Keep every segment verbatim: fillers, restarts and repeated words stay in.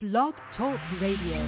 Blog Talk Radio.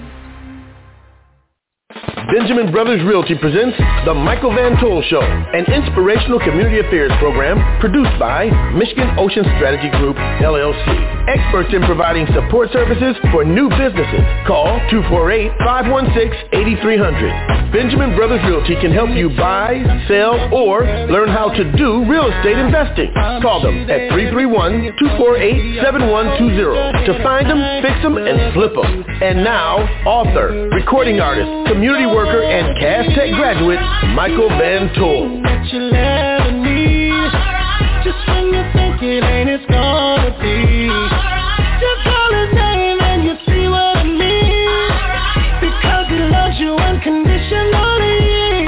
Benjamin Brothers Realty presents The Michael Van Toll Show, an inspirational community affairs program produced by Michigan Ocean Strategy Group, L L C. Experts in providing support services for new businesses. Call two four eight, five one six, eight three zero zero. Benjamin Brothers Realty can help you buy, sell, or learn how to do real estate investing. Call them at three three one, two four eight, seven one two zero to find them, fix them, and flip them. And now, author, recording artist, community worker, and Cass Tech graduate, Michael Van Toll. Just when you think it ain't, it's gonna be. Just call his name and you see what I mean. Because he loves you unconditionally.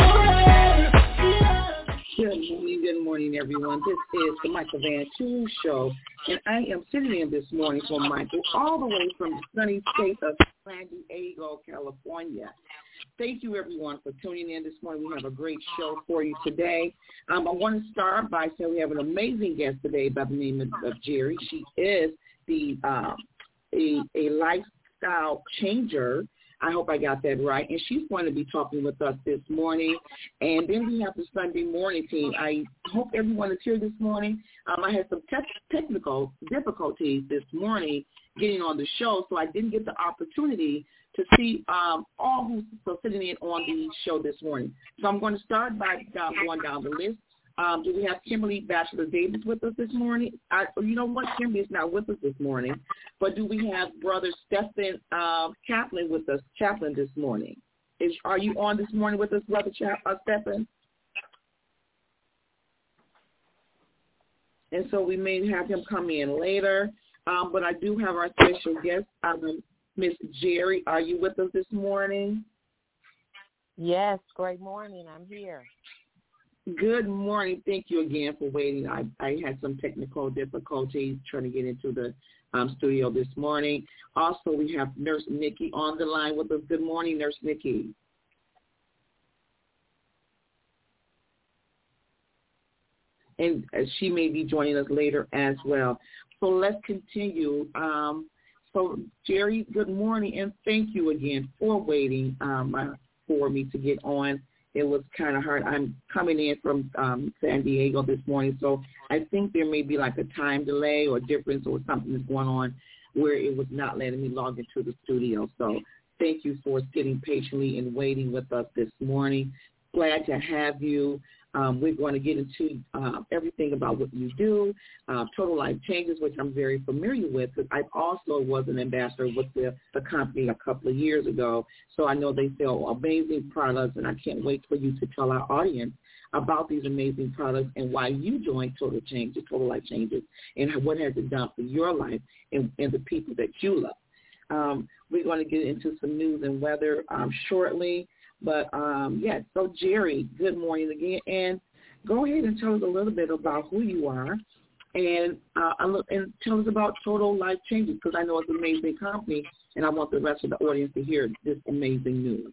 Good morning, good morning, everyone. This is the Michael Van Toll Show, and I am sitting in this morning for Michael, all the way from the sunny state of San Diego, California. Thank you, everyone, for tuning in this morning. We have a great show for you today. Um, I want to start by saying we have an amazing guest today by the name of, of Jerry. She is the um, a, a lifestyle changer. I hope I got that right. And she's going to be talking with us this morning. And then we have the Sunday morning team. I hope everyone is here this morning. Um, I had some te- technical difficulties this morning getting on the show, so I didn't get the opportunity to see um, all who's sitting in on the show this morning. So I'm going to start by uh, going down the list. Um, do we have Kimberly Batchelor Davis with us this morning? I, you know what? Kimberly is not with us this morning. But do we have Brother Stephen uh, Chaplin with us, Chaplin this morning? Is, are you on this morning with us, Brother Cha- uh, Stephen? And so we may have him come in later. Um, but I do have our special guest, um, Miss Jerry. Are you with us this morning? Yes, great morning. I'm here. Good morning. Thank you again for waiting. I, I had some technical difficulties trying to get into the um, studio this morning. Also, we have Nurse Nikki on the line with us. Good morning, Nurse Nikki. And uh, she may be joining us later as well. So let's continue. Um, so, Jerry, good morning, and thank you again for waiting um, uh, for me to get on. It was kind of hard. I'm coming in from um, San Diego this morning, so I think there may be like a time delay or difference or something that's going on where it was not letting me log into the studio. So thank you for sitting patiently and waiting with us this morning. Glad to have you. Um, we're going to get into uh, everything about what you do, uh, Total Life Changes, which I'm very familiar with because I also was an ambassador with the, the company a couple of years ago. So I know they sell amazing products, and I can't wait for you to tell our audience about these amazing products and why you joined Total Changes, Total Life Changes, and what has it done for your life and, and the people that you love. Um, we're going to get into some news and weather um, shortly. But, um, yeah, so, Jerry, good morning again. And go ahead and tell us a little bit about who you are and uh, and tell us about Total Life Changes because I know it's an amazing company, and I want the rest of the audience to hear this amazing news.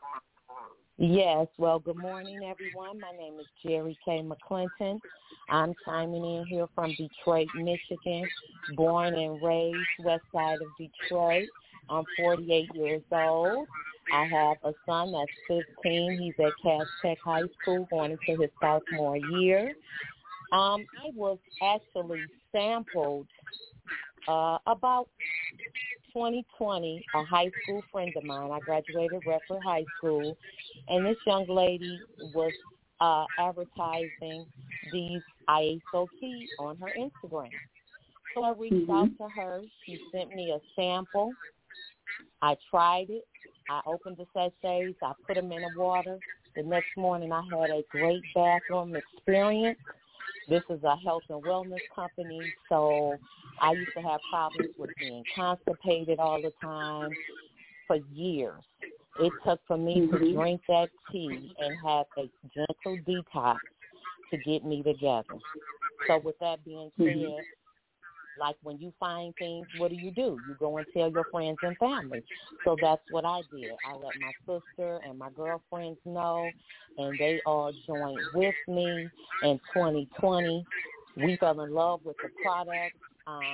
Yes, well, good morning, everyone. My name is Jerry K. McClinton. I'm chiming in here from Detroit, Michigan, born and raised west side of Detroit. I'm forty-eight years old. I have a son that's fifteen. He's at Cass Tech High School going into his sophomore year. Um, I was actually sampled uh, about twenty twenty, a high school friend of mine. I graduated Redford High School, and this young lady was uh, advertising these I A S O T on her Instagram. So I reached mm-hmm. out to her. She sent me a sample. I tried it. I opened the sachets. I put them in the water. The next morning, I had a great bathroom experience. This is a health and wellness company, so I used to have problems with being constipated all the time for years. It took for me mm-hmm. to drink that tea and have a gentle detox to get me together. So with that being said, mm-hmm. like when you find things, what do you do? You go and tell your friends and family. So that's what I did. I let my sister and my girlfriends know, and they all joined with me in twenty twenty. We fell in love with the product. Um,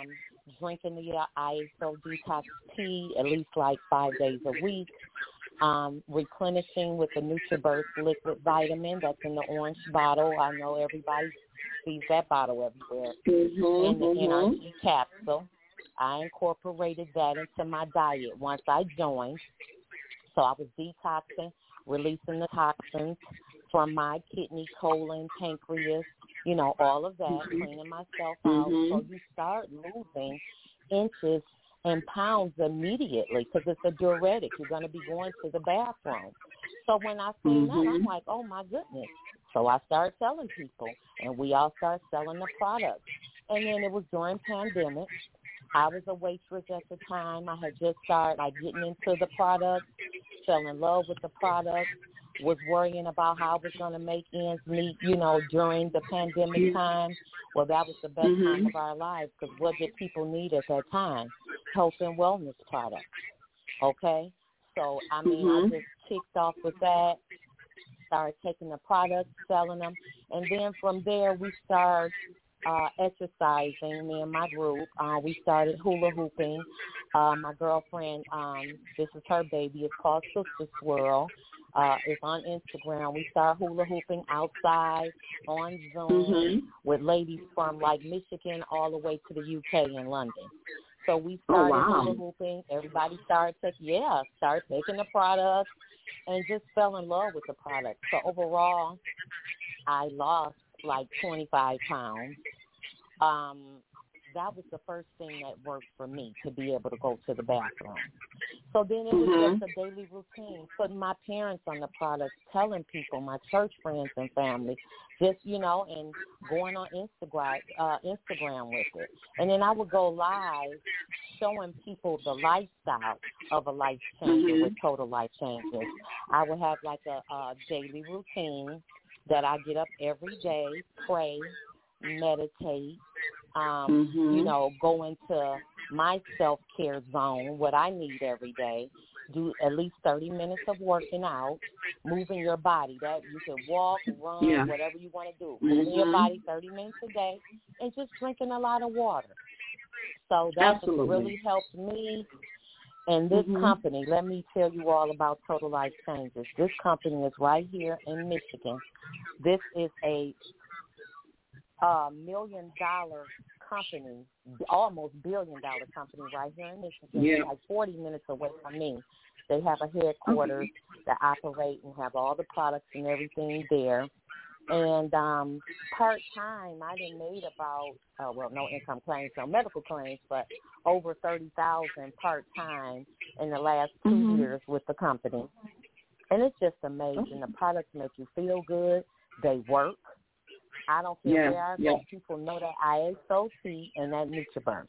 drinking the uh, I S O detox tea at least like five days a week, um, replenishing with the NutriBurst liquid vitamin that's in the orange bottle. I know everybody sees that bottle everywhere. Mm-hmm, and the mm-hmm. N R G capsule. I incorporated that into my diet once I joined. So I was detoxing, releasing the toxins from my kidney, colon, pancreas, you know, all of that, mm-hmm. cleaning myself out. Mm-hmm. So you start losing inches and pounds immediately because it's a diuretic. You're going to be going to the bathroom. So when I seen mm-hmm. that, I'm like, oh, my goodness. So I started telling people, and we all started selling the product. And then it was during pandemic. I was a waitress at the time. I had just started like getting into the product, fell in love with the product, was worrying about how I was going to make ends meet, you know, during the pandemic time. Well, that was the best mm-hmm. time of our lives because what did people need at that time? Health and wellness products, okay? So, I mean, mm-hmm. I just kicked off with that, started taking the products, selling them, and then from there we started Uh, exercising, me and my group. Uh, we started hula hooping. Uh, my girlfriend, um, this is her baby. It's called Sister Swirl. Uh, it's on Instagram. We started hula hooping outside on Zoom mm-hmm. with ladies from like Michigan all the way to the U K and London. So we started oh, wow. hula hooping. Everybody started taking, yeah, started taking the product and just fell in love with the product. So overall, I lost like twenty-five pounds. Um, that was the first thing that worked for me, to be able to go to the bathroom. So then it was mm-hmm. just a daily routine, putting my parents on the products, telling people, my church friends and family, just, you know, and going on Instagram, uh, Instagram with it. And then I would go live showing people the lifestyle of a life changer mm-hmm. with Total Life Changes. I would have like a, a daily routine that I get up every day, pray, meditate, um, mm-hmm. you know, go into my self-care zone, what I need every day, do at least thirty minutes of working out, moving your body. That you can walk, run, yeah. whatever you want to do. Mm-hmm. Moving your body thirty minutes a day and just drinking a lot of water. So that really helped me. And this mm-hmm. company, let me tell you all about Total Life Changes. This company is right here in Michigan. This is a uh, million-dollar company, almost billion-dollar company right here in Michigan. Yeah. Like forty minutes away from me. They have a headquarters okay. that operate and have all the products and everything there. And um, part-time, I done made about, uh, well, no income claims, no medical claims, but over thirty thousand dollars part-time in the last two mm-hmm. years with the company. And it's just amazing. The products make you feel good. They work. I don't care yeah, where I yeah. go. People know that I S O T and that NutriBurst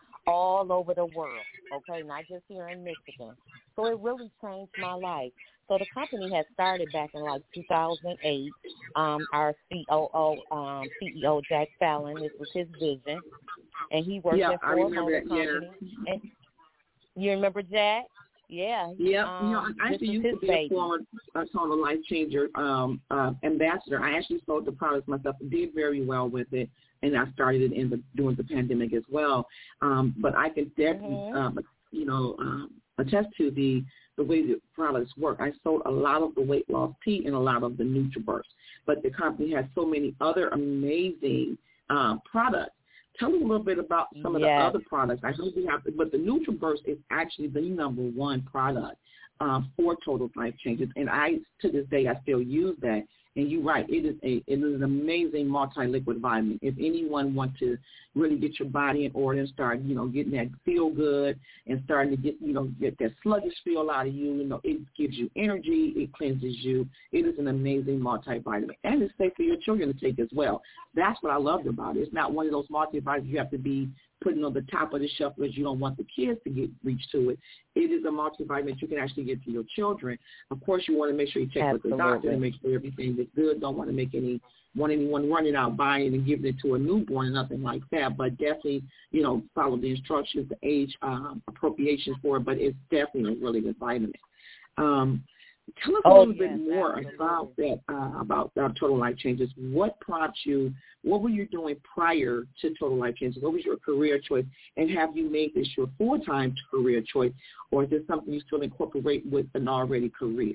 all over the world, okay, not just here in Michigan. So it really changed my life. So the company had started back in like two thousand eight. Um, our C O O, um, C E O, Jack Fallon, this was his vision, and he worked yeah, there for a month company. Yeah. And you remember Jack? Yeah. Yeah, um, you know, I actually used to be baby. a former uh, Total Life Changer um, uh, ambassador. I actually sold the products myself, did very well with it, and I started it in the during the pandemic as well. Um, but I can definitely, mm-hmm. um, you know, um, attest to the the way the products work. I sold a lot of the weight loss tea and a lot of the NutriBurst, but the company has so many other amazing um, products. Tell me a little bit about some of yes. the other products. I know we have, but the NutriBurst is actually the number one product um, for Total Life Changes, and I, to this day, I still use that. And you're right, it is a it is an amazing multi-liquid vitamin. If anyone wants to really get your body in order and start, you know, getting that feel good and starting to get, you know, get that sluggish feel out of you, you know, it gives you energy, it cleanses you. It is an amazing multivitamin, and it's safe for your children to take as well. That's what I loved about it. It's not one of those multivitamins you have to be putting on the top of the shelf because you don't want the kids to get reach to it. It is a multivitamin you can actually get to your children. Of course, you want to make sure you check Absolutely. with the doctor and make sure everything is good. Don't want to make any want anyone running out buying and giving it to a newborn or nothing like that. But definitely, you know, follow the instructions, the age um, appropriations for it. But it's definitely a really good vitamin. Um, Tell us Oh, a little yes, bit more absolutely. about that, uh, about uh, Total Life Changes. What prompted you? What were you doing prior to Total Life Changes? What was your career choice? And have you made this your full-time career choice, or is this something you still incorporate with an already career?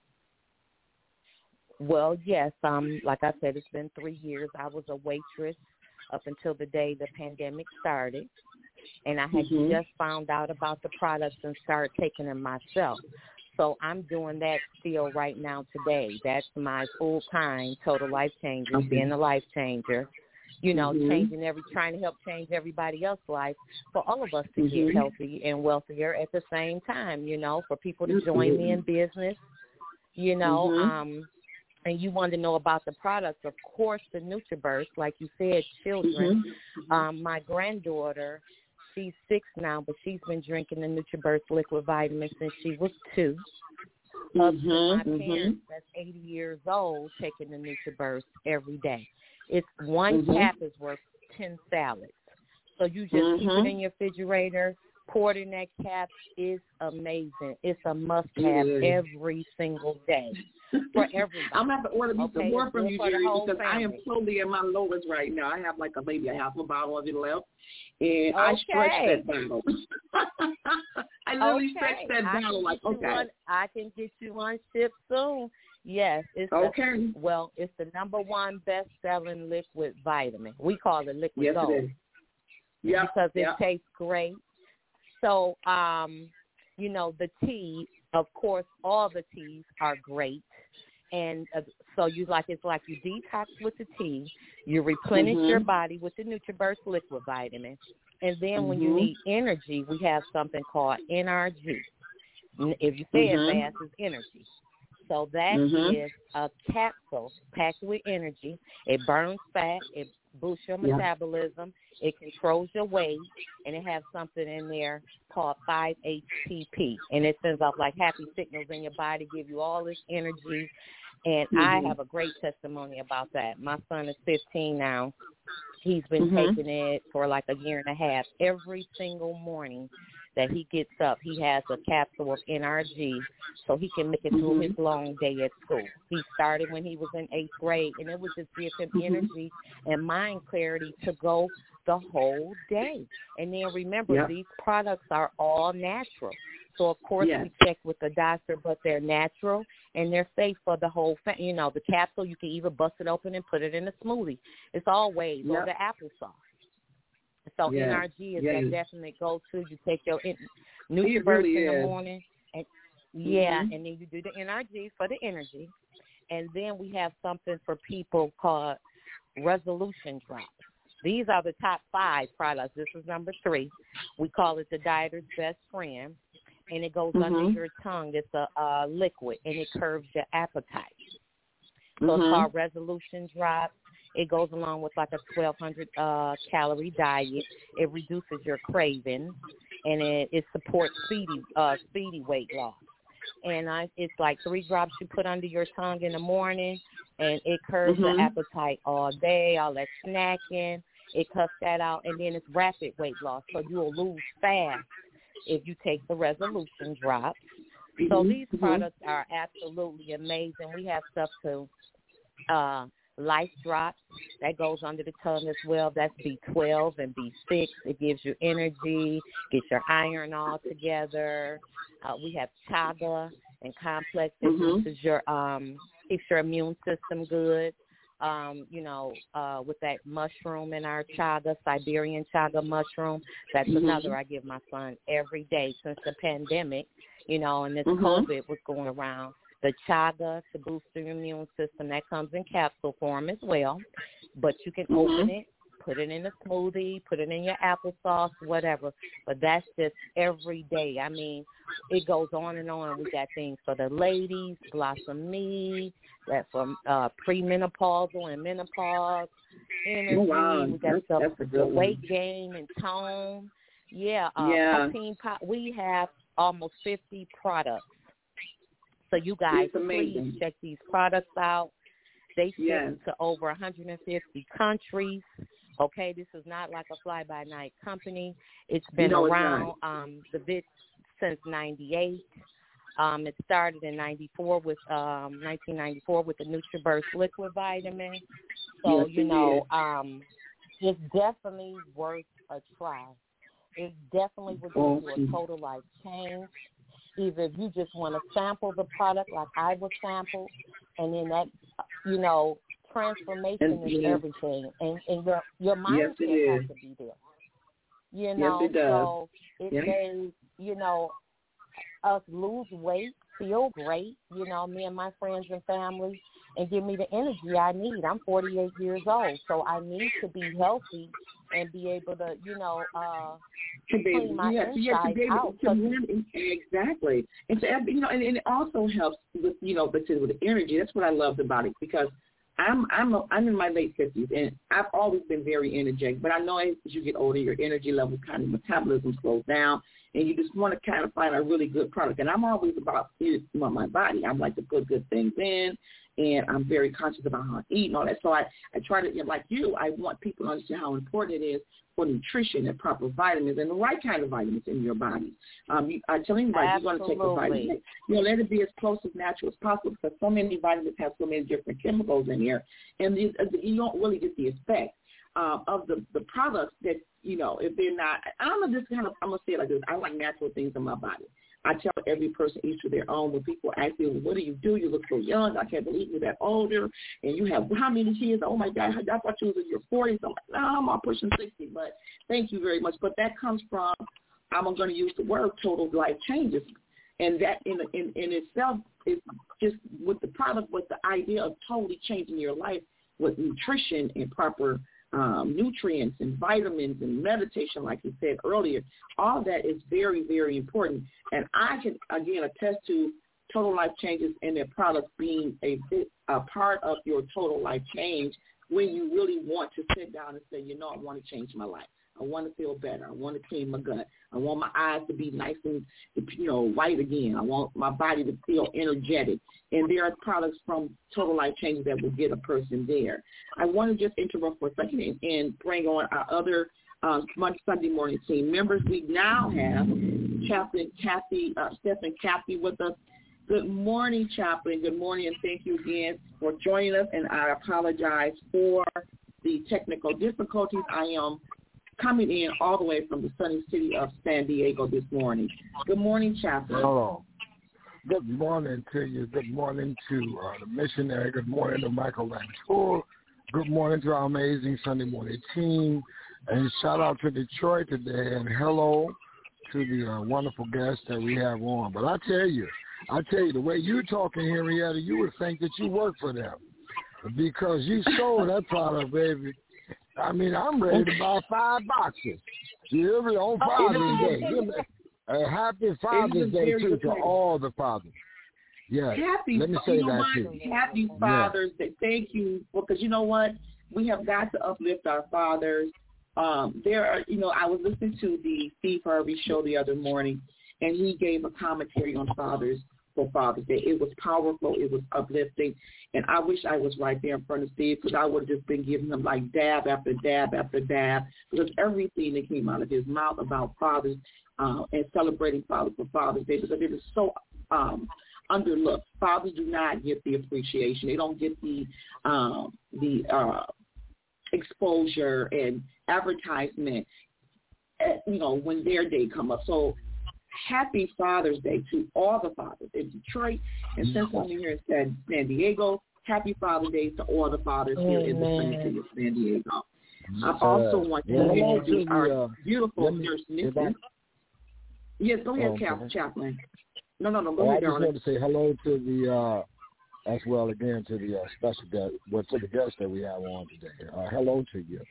Well, yes. Um, like I said, it's been three years. I was a waitress up until the day the pandemic started, and I had Mm-hmm. just found out about the products and started taking them myself. So I'm doing that still right now today. That's my full-time Total Life Changes, Okay. being a life changer. You know, Mhm. changing every, trying to help change everybody else's life for all of us to Mhm. get healthy and wealthier at the same time. You know, for people to join me in business. You know, Mhm. um, and you want to know about the products. Of course, the NutriBurst, like you said, children. Mhm. Um, my granddaughter, she's six now, but she's been drinking the NutriBurst liquid vitamin since she was two. Up to my Mhm. parents, that's eighty years old, taking the NutriBurst every day. It's one Mhm. cap is worth ten salads. So you just keep Mhm. it in your refrigerator, pour it in that cap. It's amazing. It's a must-have It is. every single day for everybody. I'm gonna have to order me Okay, some more it's from good you, for the Jerry, whole because I am family. totally at my lowest right now. I have like a maybe a half a bottle of it left, and I stretch Okay. that bottle. I literally Okay. stretch that I bottle can like get you okay, one. I can get you one shipped soon. Yes, it's the, okay. well, it's the number one best-selling liquid vitamin. We call it liquid Yes, gold it is. Yeah, because it yeah. tastes great. So, um, you know, the tea, of course, all the teas are great. And uh, so you like it's like you detox with the tea, you replenish Mhm. your body with the NutriBurst liquid vitamin, and then when you Mhm. need energy, we have something called N R G. N- If you say Mhm. it fast, it's energy. So that Mhm. is a capsule packed with energy. It burns fat. It boosts your Yeah. metabolism. It controls your weight, and it has something in there called five H T P, and it sends off like happy signals in your body, give you all this energy. And I Mhm. have a great testimony about that. My son is fifteen now. He's been Mhm. taking it for like a year and a half. Every single morning that he gets up, he has a capsule of N R G so he can make it through Mhm. his long day at school. He started when he was in eighth grade, and it would just give him Mhm. energy and mind clarity to go the whole day. And then remember, Yep. these products are all natural. So, of course, Yes. we check with the doctor, but they're natural and they're safe for the whole family. You know, the capsule, you can even bust it open and put it in a smoothie. It's always, or Yep. the applesauce. So Yes. N R G is Yes. that definite go-to. You take your in- It NutriBurst really in the is. morning, and yeah, Mhm. and then you do the N R G for the energy. And then we have something for people called Resolution Drops. These are the top five products. This is number three. We call it the dieter's best friend, and it goes under Mhm. your tongue. It's a, a liquid, and it curbs your appetite. So it's Mhm. called Resolution Drops. It goes along with like a twelve hundred uh, calorie diet. It reduces your cravings, and it, it supports speedy uh, speedy weight loss. And I, it's like three drops you put under your tongue in the morning, and it curbs Mhm. the appetite all day, all that snacking. It cuts that out, and then it's rapid weight loss, so you'll lose fast if you take the Resolution Drops. So Mhm. these Mhm. products are absolutely amazing. We have stuff to uh, Life Drops that goes under the tongue as well. That's B twelve and B six. It gives you energy, gets your iron all together. Uh, we have chaga and complex. It Mhm. boosts your um, keeps your immune system good. Um, you know, uh, with that mushroom in our chaga, Siberian chaga mushroom. That's Mhm. another I give my son every day since the pandemic. You know, and this Mhm. COVID was going around. The chaga to boost your immune system, that comes in capsule form as well. But you can Mhm. open it, put it in a smoothie, put it in your applesauce, whatever. But that's just every day. I mean, it goes on and on. We got things for the ladies, Blossom Me, that for uh, premenopausal and menopause, energy. Oh, wow. We got That's, stuff that's a for good one. weight gain and tone. Yeah, uh, Yeah. protein pot. We have almost fifty products. So you guys, It's amazing. please check these products out. They ship Yes. to over one hundred fifty countries. Okay, this is not like a fly-by-night company. It's been No, it's around um, the bit since ninety-eight. Um, it started in ninety-four with um, nineteen ninety-four with the NutriBurst liquid vitamin. So, yes, you know, um, it's definitely worth a try. It definitely will give you a total life change. Either if you just want to sample the product like I was sampled, and then that, you know, transformation and, is yeah. everything. And, and your, your mindset yes, has to be there. You know, yes, it does. so it yes. made, you know, us lose weight, feel great, you know, me and my friends and family, and give me the energy I need. I'm forty-eight years old, so I need to be healthy and be able to, you know, uh, to be, clean my yeah, insides yeah, to be able out. to really, exactly. And to, you know, and, and it also helps with, you know, with the energy. That's what I loved about it, because I'm I'm a, I'm in my late fifties, and I've always been very energetic. But I know as you get older, your energy level, kind of metabolism slows down, and you just want to kind of find a really good product. And I'm always about you know, my body. I like to put good things in, and I'm very conscious about how I eat and all that. So I, I try to, you know, like you, I want people to understand how important it is for nutrition and proper vitamins and the right kind of vitamins in your body. Um, you, I tell anybody, you're going to take a vitamin, you know, let it be as close as natural as possible, because so many vitamins have so many different chemicals in here, and you, you don't really get the effect um, of the, the products that, you know, if they're not, I don't know, this kind of, I'm going to say it like this, I like natural things in my body. I tell every person each to their own. When people ask me, well, what do you do? You look so young. I can't believe you're that older. And you have how many kids? Oh, my God, I thought you was in your forties. I'm like, no, I'm all pushing sixty. But thank you very much. But that comes from, I'm going to use the word total life changes. And that in, in, in itself is just with the product, with the idea of totally changing your life with nutrition and proper Um, nutrients and vitamins and meditation, like you said earlier. All that is very, very important. And I can, again, attest to Total Life Changes and their products being a, bit, a part of your total life change when you really want to sit down and say, you know, I want to change my life. I want to feel better. I want to clean my gut. I want my eyes to be nice and, you know, white again. I want my body to feel energetic. And there are products from Total Life Changes that will get a person there. I want to just interrupt for a second and, and bring on our other um, Sunday morning team members. We now have Chaplain Kathy, uh, Stephen Kathy with us. Good morning, Chaplain. Good morning, and thank you again for joining us. And I apologize for the technical difficulties. I am coming in all the way from the sunny city of San Diego this morning. Good morning, Chaplain. Hello. Good morning to you. Good morning to uh, the missionary. Good morning to Michael Lantour. Good morning to our amazing Sunday morning team. And shout out to Detroit today, and hello to the uh, wonderful guests that we have on. But I tell you, I tell you, the way you're talking, Henrietta, you would think that you work for them, because you sold that product, baby. I mean, I'm ready to buy five boxes. You hear me? On Father's Day. A happy Father's Day, too, to all the fathers. Yeah. Happy, Let me say you know that, what? too. Happy Father's Day. Thank you. Because you know what? We have got to uplift our fathers. Um, there are, you know, I was listening to the Steve Harvey show the other morning, and he gave a commentary on fathers for Father's Day. It was powerful. It was uplifting. And I wish I was right there in front of Steve, because I would have just been giving him like dab after dab after dab, because everything that came out of his mouth about fathers uh, and celebrating fathers for Father's Day, because it is so um, underlooked. Fathers do not get the appreciation. They don't get the um, the uh, exposure and advertisement, at, you know, when their day come up. So happy Father's Day to all the fathers in Detroit, and since I'm here in San, San Diego, happy Father's Day to all the fathers here in the city of San Diego. I also want to uh, introduce yeah, our uh, beautiful me, nurse, Nikki. Yes, go ahead, oh, okay. Chaplain. No, no, no, go oh, ahead, I just darling. want to say hello to the, uh, as well again to the uh, special guest, well, to the guests that we have on today. Uh, hello to you.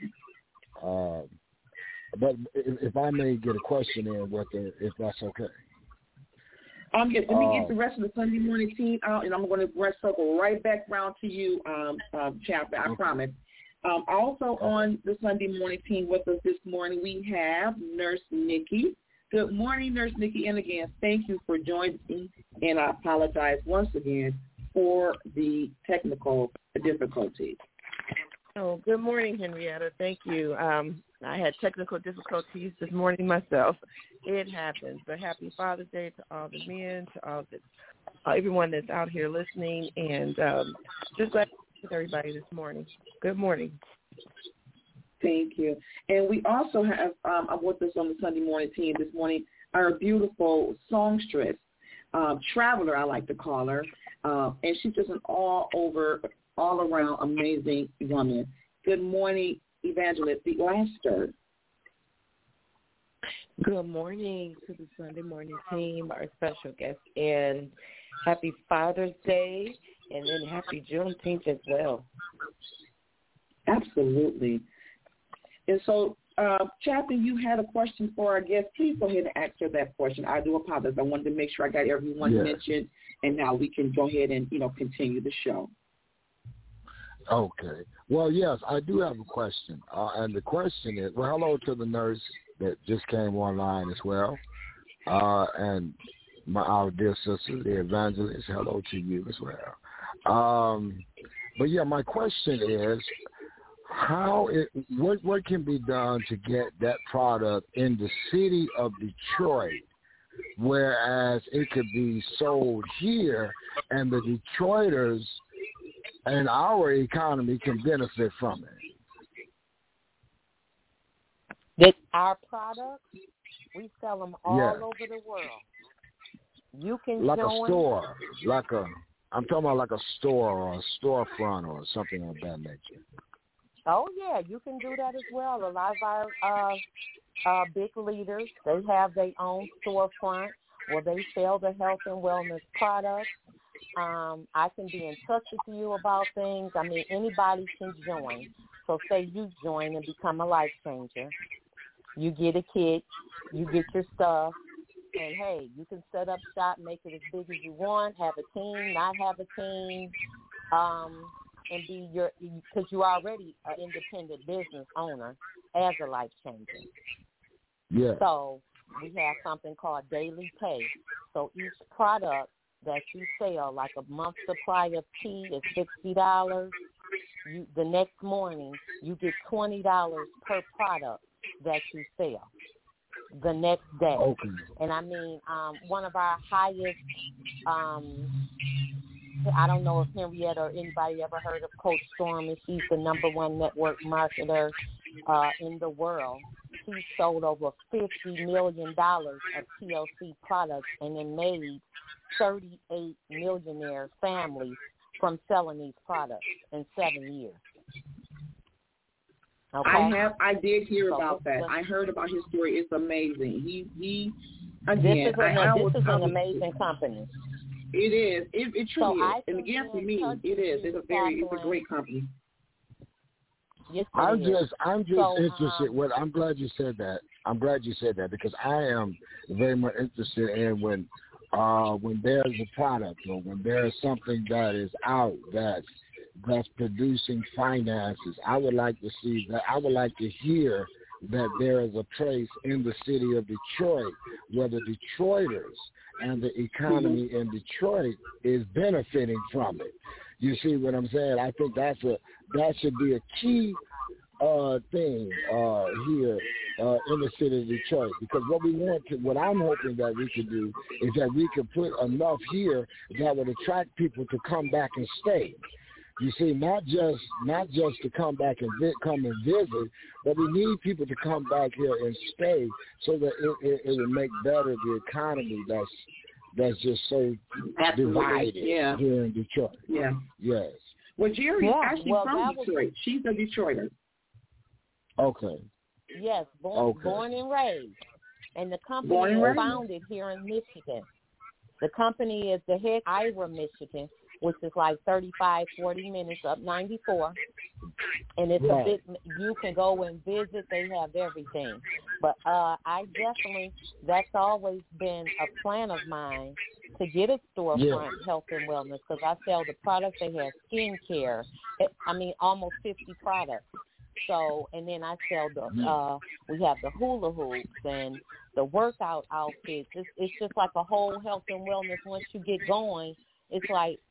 Uh, but if, if I may get a question in with the, if that's okay. Um, yes, let me uh, get the rest of the Sunday morning team out, and I'm going to rest circle right back round to you, um, um, Chaplain, I okay. promise. Um, also okay. on the Sunday morning team with us this morning, we have Nurse Nikki. Good morning, Nurse Nikki, and again, thank you for joining me, and I apologize once again for the technical difficulties. Oh, good morning, Henrietta. Thank you. Um, I had technical difficulties this morning myself. It happens. But happy Father's Day to all the men, to all the uh, everyone that's out here listening, and um, just glad to be with everybody this morning. Good morning. Thank you. And we also have, um, I'm with us on the Sunday morning team this morning, our beautiful songstress, um, traveler, I like to call her, uh, and she's just an all over, all around amazing woman. Good morning, Evangelist Laster. Good morning to the Sunday morning team, our special guest, and happy Father's Day, and then happy Juneteenth as well. Absolutely. And so, uh, Chaplain, you had a question for our guest. Please go ahead and answer that question. I do apologize. I wanted to make sure I got everyone yes. mentioned, and now we can go ahead and, you know, continue the show. Okay. Well, yes, I do have a question. Uh, and the question is, well, hello to the nurse that just came online as well. Uh, and my our dear sister, the evangelist, hello to you as well. Um, but, yeah, my question is, how it what what can be done to get that product in the city of Detroit, whereas it could be sold here and the Detroiters and our economy can benefit from it? That our products, we sell them all yeah. over the world. You can like join a store, like a I'm talking about like a store or a storefront or something of that nature. Oh, yeah, you can do that as well. A lot of our uh, uh, big leaders, they have their own storefront where they sell the health and wellness products. Um, I can be in touch with you about things. I mean, anybody can join. So say you join and become a life changer. You get a kit, you get your stuff, and, hey, you can set up shop, make it as big as you want, have a team, not have a team. Um and be your, because you're already an independent business owner as a life changer. Yeah. So we have something called daily pay. So each product that you sell, like a month supply of tea is sixty dollars. You, the next morning, you get twenty dollars per product that you sell the next day. Okay. And I mean, um, one of our highest, um, I don't know if Henrietta or anybody ever heard of Coach Storm, and she's the number one network marketer uh, in the world. She sold over fifty million dollars of T L C products and then made thirty-eight millionaire families from selling these products in seven years. Okay? I have, I did hear so about that. Just, I heard about his story. It's amazing. He, he, again, this is, an, I, this I is an amazing company. It is. It, it truly so is. And again, for me, it is. It's a very, it's a great company. Yes, I'm is. just, I'm just so, interested. Um, What I'm glad you said that. I'm glad you said that because I am very much interested in when, uh, when there's a product or when there's something that is out that's that's producing finances. I would like to see that. I would like to hear that there is a place in the city of Detroit where the Detroiters and the economy in Detroit is benefiting from it. You see what I'm saying? I think that's a that should be a key uh, thing uh, here uh, in the city of Detroit, because what we want to, what I'm hoping that we could do is that we could put enough here that would attract people to come back and stay. You see, not just not just to come back and vi- come and visit, but we need people to come back here and stay so that it, it, it will make better the economy that's that's just so Absolutely. divided Yeah. here in Detroit. Yeah. Yes. Well, Jerry's Yeah. actually well, from was, Detroit. She's a Detroiter. Okay. Yes, born, okay. born and raised. And the company Born and was raised. founded here in Michigan. The company is the head Ira, Michigan, which is like thirty-five, forty minutes up ninety-four. And it's right. a bit, you can go and visit. They have everything. But uh, I definitely, that's always been a plan of mine to get a storefront, yeah. health and wellness, because I sell the products. They have skincare. It, I mean, almost fifty products. So, and then I sell the, uh, we have the hula hoops and the workout outfits. It's, it's just like a whole health and wellness. Once you get going, it's like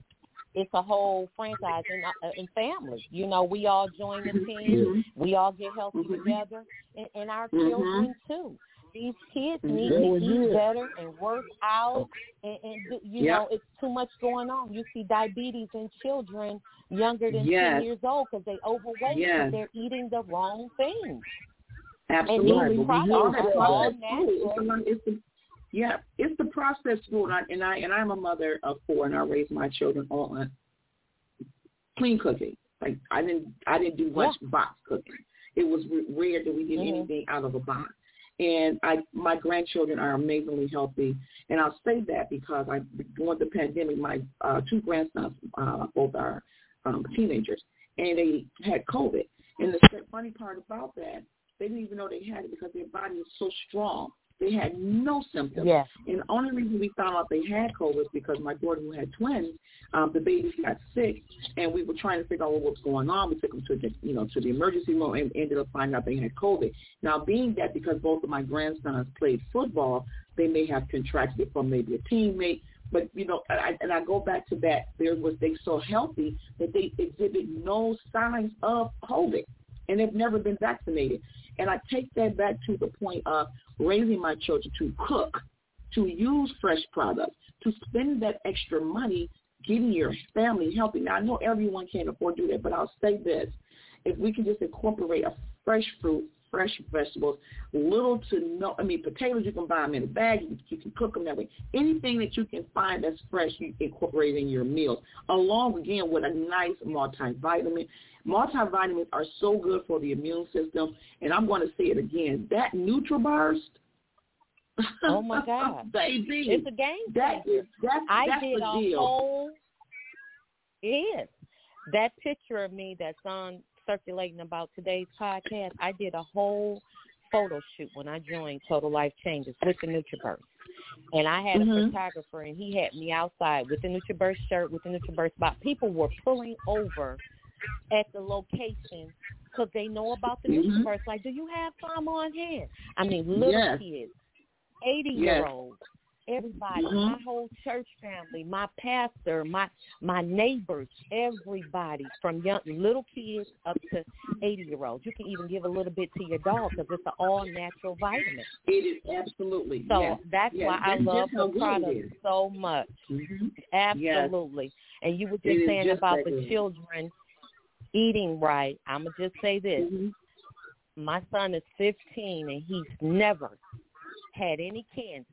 it's a whole franchise and, uh, and family. You know, we all join the team. We all get healthy mm-hmm. together, and, and our mm-hmm. children, too. These kids need to eat better and work out, and, and do, you yep. know, it's too much going on. You see diabetes in children younger than yes. ten years old because they overweight yes. because they're eating the wrong things. Absolutely. And these products are all natural. It's the, yeah, it's the processed food, and I, and I and I'm a mother of four, and I raise my children all on clean cooking. Like I didn't, I didn't do much yeah. box cooking. It was rare that we did mm-hmm. anything out of a box. And I, my grandchildren are amazingly healthy, and I'll say that because I, during the pandemic, my uh, two grandsons, uh, both are um, teenagers, and they had COVID. And the funny part about that, they didn't even know they had it because their body is so strong. They had no symptoms. Yeah. And the only reason we found out they had COVID was because my daughter, who had twins, um, the babies got sick, and we were trying to figure out what was going on. We took them to the, you know, to the emergency room and ended up finding out they had COVID. Now, being that because both of my grandsons played football, they may have contracted it from maybe a teammate. But, you know, I, and I go back to that. There was they so healthy that they exhibit no signs of COVID, and they've never been vaccinated. And I take that back to the point of raising my children to cook, to use fresh products, to spend that extra money getting your family healthy. Now, I know everyone can't afford to do that, but I'll say this. If we can just incorporate a fresh fruit, fresh vegetables, little to no, I mean, potatoes, you can buy them in a bag. You, you can cook them that way. Anything that you can find that's fresh, you incorporate in your meals, along, again, with a nice multivitamin. Multivitamins are so good for the immune system, and I'm going to say it again. That NutriBurst, oh my God, baby, it's a game that changer. Is, that's, I that's did the a deal. whole. It is that picture of me that's on circulating about today's podcast. I did a whole photo shoot when I joined Total Life Changes with the NutriBurst. And I had mm-hmm. a photographer, and he had me outside with the NutriBurst shirt, with the NutriBurst box. People were pulling over at the location because they know about the mm-hmm. NutriBurst. Like, do you have some on hand? I mean, little yes. kids, eighty-year-olds, yes. everybody, mm-hmm. my whole church family, my pastor, my my neighbors, everybody from young little kids up to eighty-year-olds. You can even give a little bit to your dog because it's an all-natural vitamin. It is absolutely. So yes. that's yes. why I that's love the the product so much. Mm-hmm. Absolutely. Yes. And you were just it saying just about like the it. children eating right. I'm going to just say this. Mm-hmm. My son is fifteen, and he's never had any candy.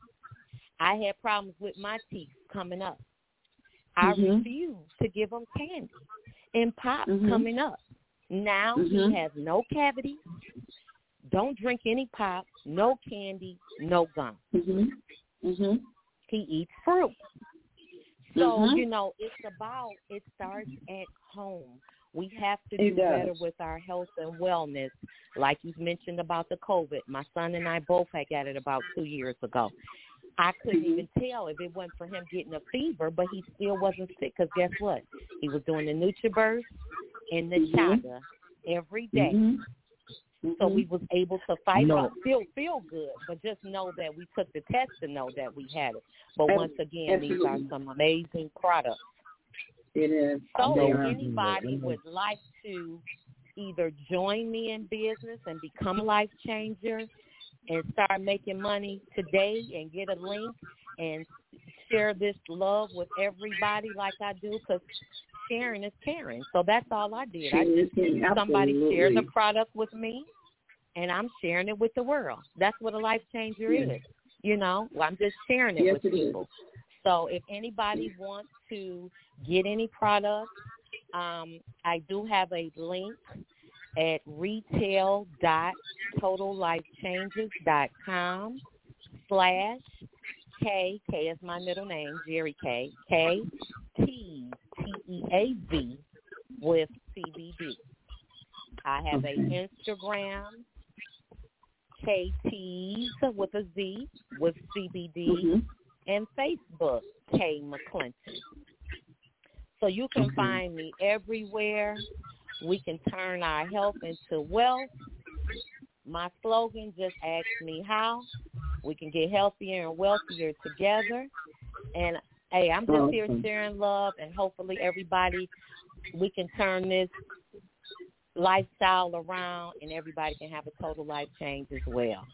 I had problems with my teeth coming up. I mm-hmm. refused to give him candy and pop mm-hmm. coming up. Now mm-hmm. he has no cavities, don't drink any pop, no candy, no gum. Mm-hmm. Mm-hmm. He eats fruit. So, mm-hmm. you know, it's about, it starts at home. We have to do it better does. with our health and wellness. Like you mentioned about the COVID. My son and I both had got it about two years ago. I couldn't mm-hmm. even tell if it wasn't for him getting a fever, but he still wasn't sick because guess what? He was doing the NutriBurst and the mm-hmm. Chaga every day. Mm-hmm. So we was able to fight No. off, still feel good, but just know that we took the test to know that we had it. But once again, Absolutely. these are some amazing products. It is. So They if are. anybody would like to either join me in business and become a life changer and start making money today and get a link and share this love with everybody like I do, because sharing is caring. So that's all I did. I just somebody shared the product with me, and I'm sharing it with the world. That's what a life changer yes. is. You know, I'm just sharing it yes, with it people. Is. So if anybody wants to get any products, um, I do have a link at retail dot total life changes dot com slash K, K is my middle name, Jerry K, K, T, T E A V with C B D. I have okay. a Instagram, K T's with a Z with C B D, mm-hmm. and Facebook, K McClinton. So you can okay. find me everywhere. We can turn our health into wealth. My slogan, just ask me how. We can get healthier and wealthier together. And Hey, I'm just awesome. here sharing love, and hopefully everybody, we can turn this lifestyle around, and everybody can have a total life change as well.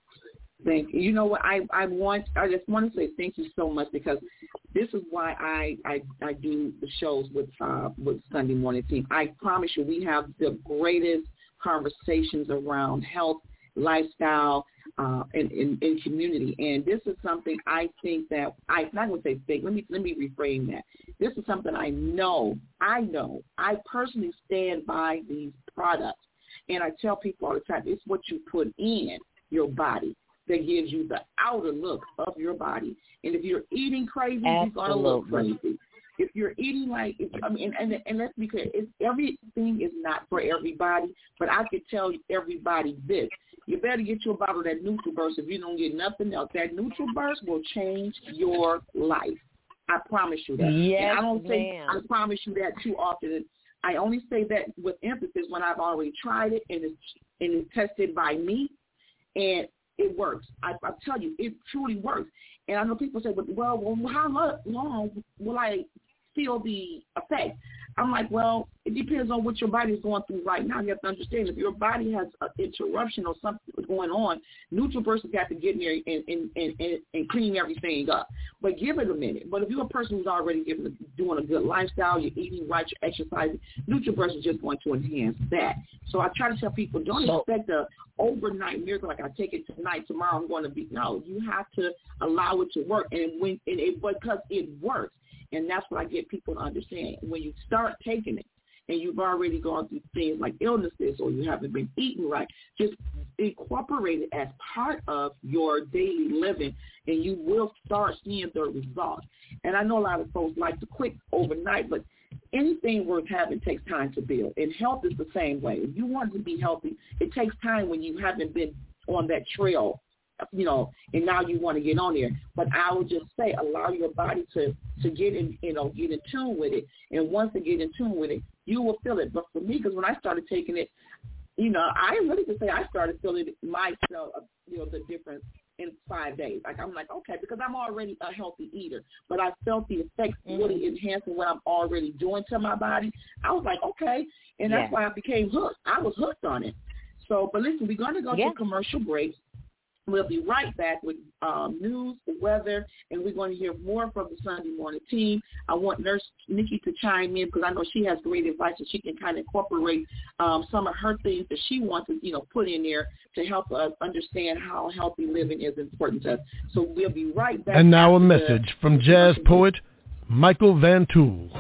Thank you. You know what? I, I want. I just want to say thank you so much, because this is why I, I, I do the shows with uh, with Sunday Morning Team. I promise you, we have the greatest conversations around health, lifestyle, uh, and, and, and community. And this is something I think that I'm not going to say think. Let me let me reframe that. This is something I know. I know. I personally stand by these products, and I tell people all the time, it's what you put in your body that gives you the outer look of your body. And if you're eating crazy, Absolutely. you're going to look crazy. If you're eating like, if, I mean, and, and, and let's be clear, it's, everything is not for everybody, but I could tell everybody this. You better get you a bottle of that NutriBurst if you don't get nothing else. That NutriBurst will change your life. I promise you that. Yes, and I don't say, ma'am. I promise you that too often. I only say that with emphasis when I've already tried it and it's, and it's tested by me, and it works. I, I tell you, it truly works. And I know people say, well, well, how long will I feel the effect? I'm like, well, it depends on what your body is going through right now. You have to understand, if your body has an interruption or something going on, NutriBurst has got to get in there and, and, and, and, and clean everything up. But give it a minute. But if you're a person who's already given, doing a good lifestyle, you're eating right, you're exercising, NutriBurst is just going to enhance that. So I try to tell people, don't So, expect a overnight miracle like I take it tonight, tomorrow I'm going to be. No, you have to allow it to work, and when and it because it works. And that's what I get people to understand. When you start taking it and you've already gone through things like illnesses or you haven't been eating right, just incorporate it as part of your daily living, and you will start seeing the results. And I know a lot of folks like to quit overnight, but anything worth having takes time to build. And health is the same way. If you want to be healthy, it takes time when you haven't been on that trail, you know, and now you want to get on there. But I would just say, allow your body to, to get in, you know, get in tune with it. And once you get in tune with it, you will feel it. But for me, because when I started taking it, you know, I really could say I started feeling myself, you know, the difference in five days. Like, I'm like, okay, because I'm already a healthy eater, but I felt the effects mm-hmm. really enhancing what I'm already doing to my body. I was like, okay. And that's yeah. why I became hooked. I was hooked on it. So, but listen, we're going to go yeah. to commercial breaks. We'll be right back with um, news, weather, and we're going to hear more from the Sunday Morning Team. I want Nurse Nikki to chime in because I know she has great advice and she can kind of incorporate um, some of her things that she wants to, you know, put in there to help us understand how healthy living is important to us. So we'll be right back. And now a message the, from jazz poet Michael Van Tool.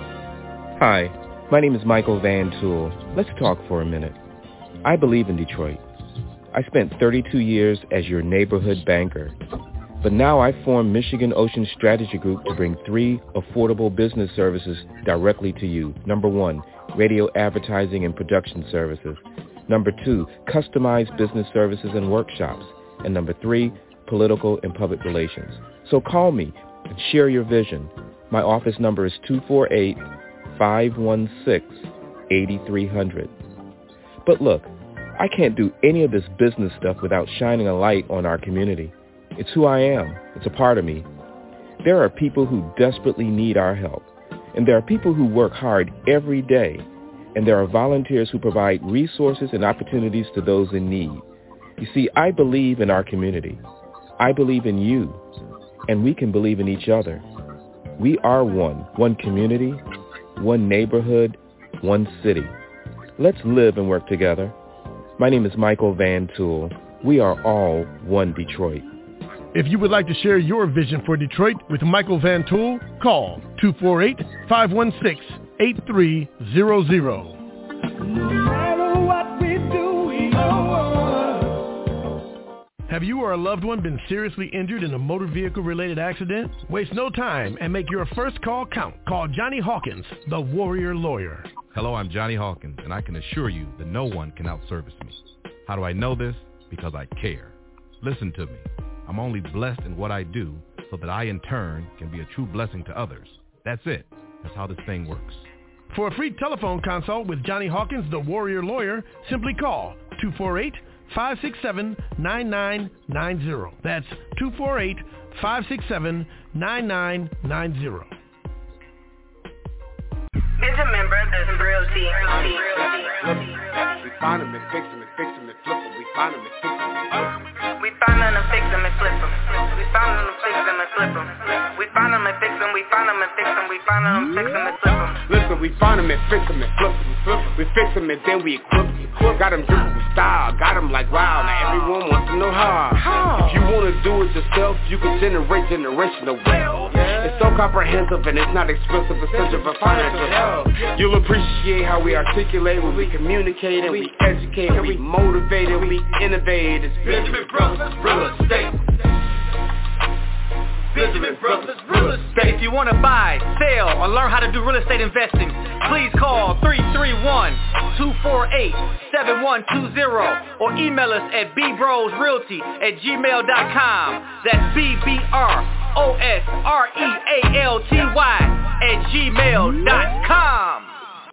Hi, my name is Michael Van Tool. Let's talk for a minute. I believe in Detroit. I spent thirty-two years as your neighborhood banker, but now I form Michigan Ocean Strategy Group to bring three affordable business services directly to you. Number one, radio advertising and production services. Number two, customized business services and workshops. And number three, political and public relations. So call me and share your vision. My office number is two four eight, five one six, eight three zero zero. But look, I can't do any of this business stuff without shining a light on our community. It's who I am. It's a part of me. There are people who desperately need our help, and there are people who work hard every day, and there are volunteers who provide resources and opportunities to those in need. You see, I believe in our community. I believe in you, and we can believe in each other. We are one, one community, one neighborhood, one city. Let's live and work together. My name is Michael Van Tool. We are all one Detroit. If you would like to share your vision for Detroit with Michael Van Tool, call two four eight, five one six, eight three zero zero. No matter what we do, we go. Have you or a loved one been seriously injured in a motor vehicle-related accident? Waste no time and make your first call count. Call Johnny Hawkins, the Warrior Lawyer. Hello, I'm Johnny Hawkins, and I can assure you that no one can out-service me. How do I know this? Because I care. Listen to me. I'm only blessed in what I do so that I, in turn, can be a true blessing to others. That's it. That's how this thing works. For a free telephone consult with Johnny Hawkins, the Warrior Lawyer, simply call two four eight, five six seven, nine nine nine zero. That's two four eight, five six seven, nine nine nine zero. Benjamin Brothers Realty. We find them and fix them and fix them and flip them. We find them and fix them and flip them. We find them and fix them and flip them. We find them and fix them and flip them. We find them and fix them. We find them and fix them. We find them and fix them and flip them. Listen, we find them and fix them and flip them. Flip them. We fix them and then we equip them. Got them dripping with style. Got them like wow. Now everyone wants to know how. If you want to do it yourself, you can generate generational wealth. It's so comprehensive and it's not expensive. It's such a financial help. You'll appreciate how we articulate when we communicate and we educate and we motivate and we innovate. It's Benjamin Brothers Real Estate. Benjamin Brothers Real Estate. If you want to buy, sell, or learn how to do real estate investing, please call three three one, two four eight, seven one two zero or email us at b bros realty at gmail dot com. That's B B R O S R E A L T Y at gmail dot com.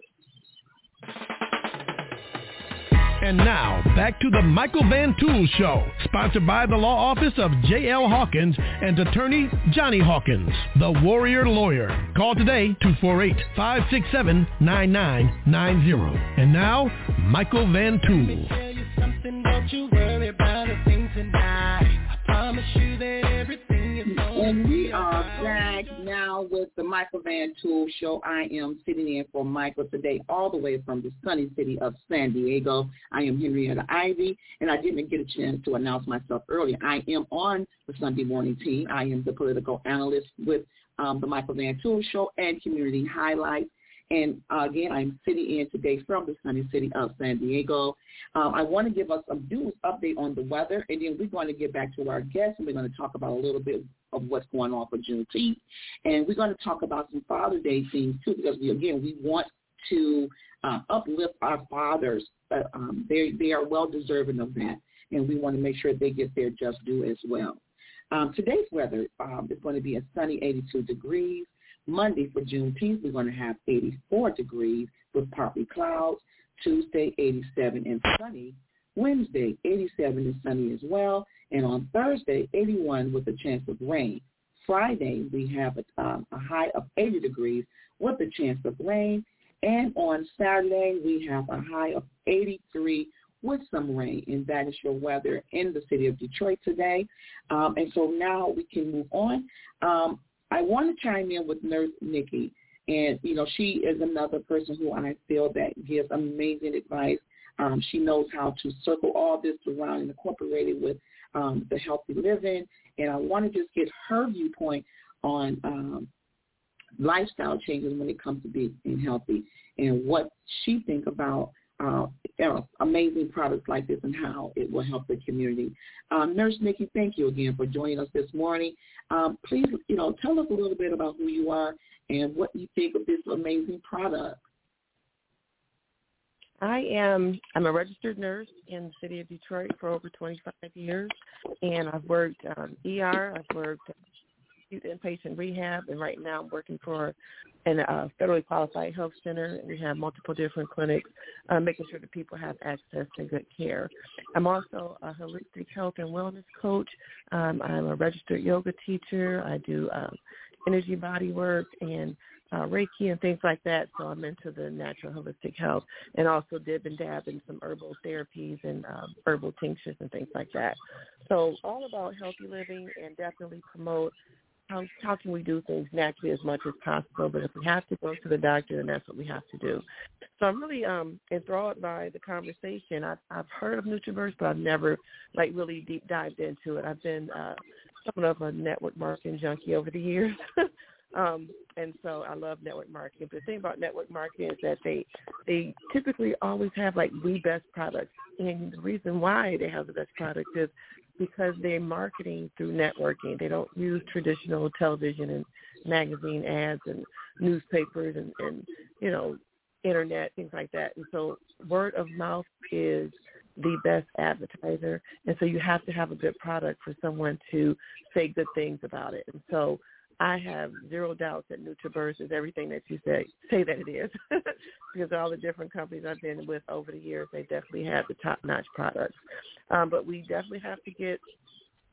And now, back to the Michael Van Tool Show, sponsored by the law office of J L Hawkins and attorney Johnny Hawkins, the Warrior Lawyer. Call today, two four eight, five six seven, nine nine nine zero. And now, Michael Van Tool. Let me tell you something, don't you worry about a thing tonight. I promise you that everything is going And we are back now with the Michael Van Tool Show. I am sitting in for Michael today all the way from the sunny city of San Diego. I am Henrietta Ivy, and I didn't get a chance to announce myself earlier. I am on the Sunday morning team. I am the political analyst with um, the Michael Van Tool Show and Community Highlights. And uh, again, I'm sitting in today from the sunny city of San Diego. Um, I want to give us a news update on the weather, and then we're going to get back to our guests, and we're going to talk about a little bit of what's going on for Juneteenth. And we're going to talk about some Father's Day things, too, because, we again, we want to uh, uplift our fathers. Uh, um, they, they are well-deserving of that, and we want to make sure they get their just due as well. Um, today's weather um, is going to be a sunny eighty-two degrees. Monday for Juneteenth, we're going to have eighty-four degrees with partly clouds. Tuesday, eighty-seven and sunny. Wednesday, eighty-seven and sunny as well. And on Thursday, eighty-one with a chance of rain. Friday, we have a, um, a high of eighty degrees with a chance of rain. And on Saturday, we have a high of eighty-three with some rain. And that is your weather in the city of Detroit today. Um, and so now we can move on. Um, I want to chime in with Nurse Nikki. And, you know, she is another person who I feel that gives amazing advice. Um, she knows how to circle all this around and incorporate it with um, the healthy living. And I want to just get her viewpoint on um, lifestyle changes when it comes to being healthy and what she thinks about uh, you know, amazing products like this and how it will help the community. Um, Nurse Nikki, thank you again for joining us this morning. Um, please, you know, tell us a little bit about who you are and what you think of this amazing product. I am I'm a registered nurse in the city of Detroit for over twenty-five years, and I've worked um, E R, I've worked inpatient rehab, and right now I'm working for a uh, federally qualified health center. We have multiple different clinics, uh, making sure that people have access to good care. I'm also a holistic health and wellness coach. Um, I'm a registered yoga teacher. I do um, energy body work and uh, Reiki and things like that. So I'm into the natural holistic health, and also dib and dab in some herbal therapies and um, herbal tinctures and things like that. So all about healthy living, and definitely promote How, how can we do things naturally as much as possible, but if we have to go to the doctor, then that's what we have to do. So I'm really um, enthralled by the conversation. I've, I've heard of NutriBurst, but I've never, like, really deep dived into it. I've been uh, somewhat of a network marketing junkie over the years, um, and so I love network marketing. But the thing about network marketing is that they, they typically always have, like, the best products, and the reason why they have the best products is because they're marketing through networking. They don't use traditional television and magazine ads and newspapers and, and, you know, internet, things like that. And so word of mouth is the best advertiser. And so you have to have a good product for someone to say good things about it. And so I have zero doubts that NutriBurst is everything that you say, say that it is, because all the different companies I've been with over the years, they definitely have the top-notch products. Um, but we definitely have to get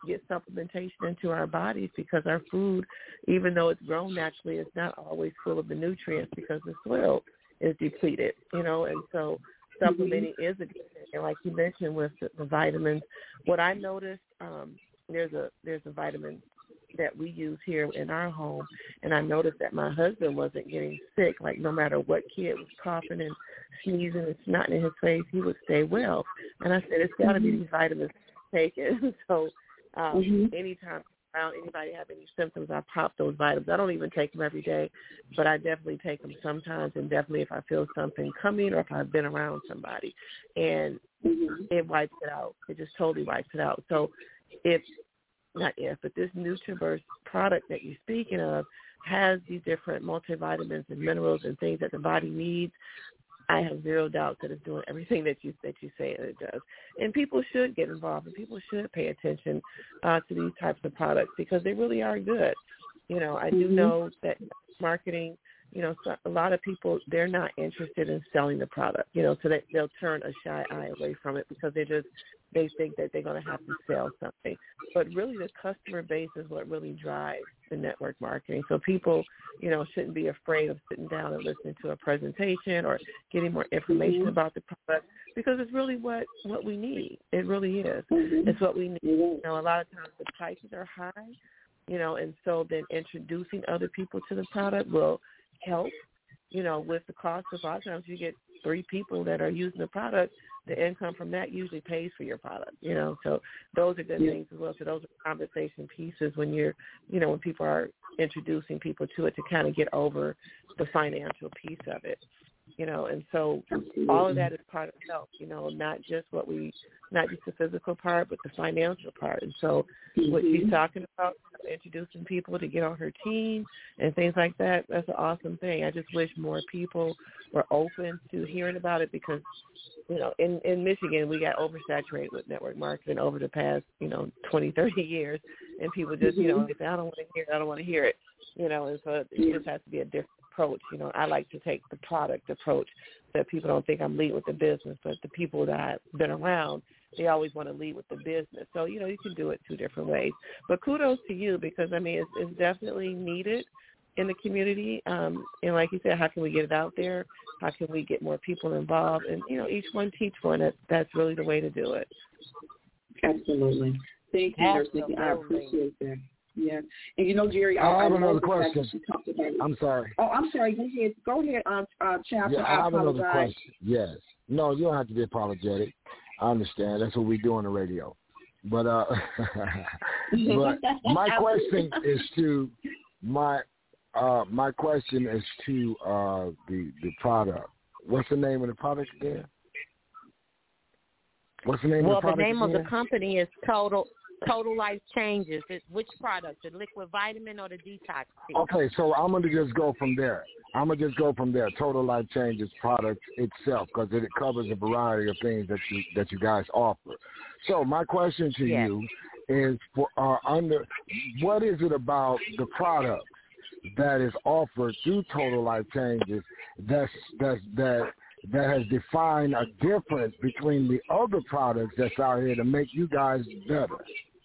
get supplementation into our bodies because our food, even though it's grown naturally, is not always full of the nutrients because the soil is depleted, you know, and so supplementing mm-hmm. is a good thing. And like you mentioned with the, the vitamins, what I noticed, um, there's a there's a vitamin that we use here in our home, and I noticed that my husband wasn't getting sick. Like no matter what kid was coughing and sneezing and snotting in his face, he would stay well. And I said, it's got to mm-hmm. be these vitamins taken. so um, mm-hmm. anytime around anybody have any symptoms, I pop those vitamins. I don't even take them every day, but I definitely take them sometimes, and definitely if I feel something coming or if I've been around somebody, and mm-hmm. it wipes it out. It just totally wipes it out. So if not if, but this NutriBurst product that you're speaking of has these different multivitamins and minerals and things that the body needs. I have zero doubt that it's doing everything that you that you say it does. And people should get involved, and people should pay attention uh, to these types of products because they really are good. You know, I do know that marketing, you know, so a lot of people, they're not interested in selling the product, you know, so that they'll turn a shy eye away from it because they just, they think that they're going to have to sell something. But really the customer base is what really drives the network marketing. So people, you know, shouldn't be afraid of sitting down and listening to a presentation or getting more information mm-hmm. about the product because it's really what, what we need. It really is. Mm-hmm. It's what we need. You know, a lot of times the prices are high, you know, and so then introducing other people to the product will help, you know, with the cost. Of a lot of times you get three people that are using the product, the income from that usually pays for your product, you know. So those are good yeah. things as well. So those are conversation pieces when you're, you know, when people are introducing people to it to kind of get over the financial piece of it, you know. And so Absolutely. all of that is part of health, you know, not just what we, not just the physical part, but the financial part. And so mm-hmm. what she's talking about, introducing people to get on her team and things like that, that's an awesome thing. I just wish more people were open to hearing about it because, you know, in, in Michigan, we got oversaturated with network marketing over the past, you know, twenty, thirty years. And people just, you know, they say, I don't want to hear it, I don't want to hear it, you know, and so it just has to be a different approach. You know, I like to take the product approach that people don't think I'm leading with the business, but the people that I've been around, they always want to lead with the business. So, you know, you can do it two different ways. But kudos to you because, I mean, it's, it's definitely needed in the community. Um, and like you said, how can we get it out there? How can we get more people involved? And, you know, each one teach one. That, that's really the way to do it. Absolutely. Thank you, Nurse Nikki. I appreciate that. Yeah. And, you know, Jerry, I, I have I another question. I'm sorry. Oh, I'm sorry. Go ahead. Go ahead, uh, uh, Chancellor. Yeah, I have I another question. Yes. No, you don't have to be apologetic. I understand. That's what we do on the radio. But uh, but my question is to my uh, my question is to uh, the the product. What's the name of the product again? What's the name well, of the product Well, the name again? of the company is Total Total Life Changes. It's which product? The liquid vitamin or the detox tea? Okay, so I'm going to just go from there. I'm going to just go from there. Total Life Changes product itself because it covers a variety of things that you that you guys offer. So my question to yes. you is for uh, under what is it about the product that is offered through Total Life Changes that's that's that that has defined a difference between the other products that's out here to make you guys better?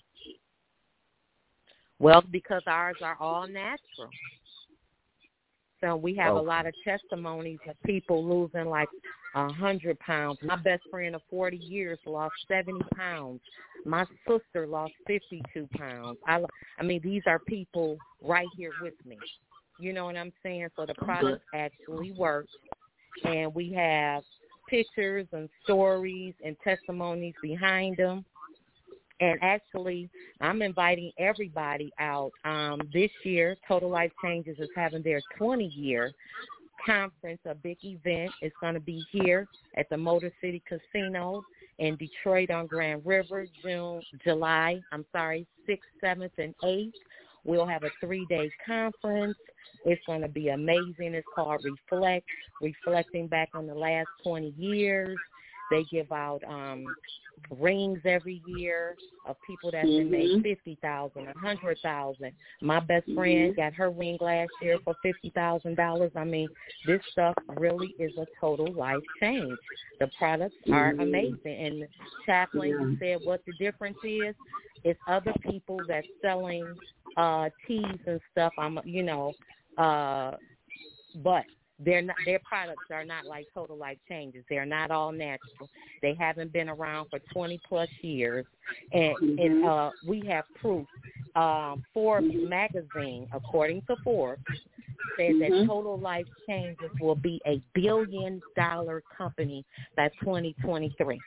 Well, because ours are all natural. So we have okay. a lot of testimonies of people losing like a hundred pounds. My best friend of forty years lost seventy pounds. My sister lost fifty-two pounds. I, I mean, these are people right here with me. You know what I'm saying? So the product actually works, and we have pictures and stories and testimonies behind them. And actually, I'm inviting everybody out. Um, this year, Total Life Changes is having their twentieth-year conference, a big event. It's going to be here at the Motor City Casino in Detroit on Grand River, June, July, I'm sorry, sixth, seventh, and eighth. We'll have a three-day conference. It's going to be amazing. It's called Reflect, reflecting back on the last twenty years. They give out um, rings every year of people that mm-hmm. have made fifty thousand dollars, one hundred thousand dollars. My best friend mm-hmm. got her ring last year for fifty thousand dollars. I mean, this stuff really is a total life change. The products are mm-hmm. amazing. And Chaplain, you said what the difference is. It's other people that's selling uh, teas and stuff. I'm, you know, uh, but they're not. Their products are not like Total Life Changes. They're not all natural. They haven't been around for twenty plus years, and, mm-hmm. and uh, we have proof. Um, Forbes magazine, according to Forbes, said mm-hmm. that Total Life Changes will be a billion dollar company by twenty twenty-three.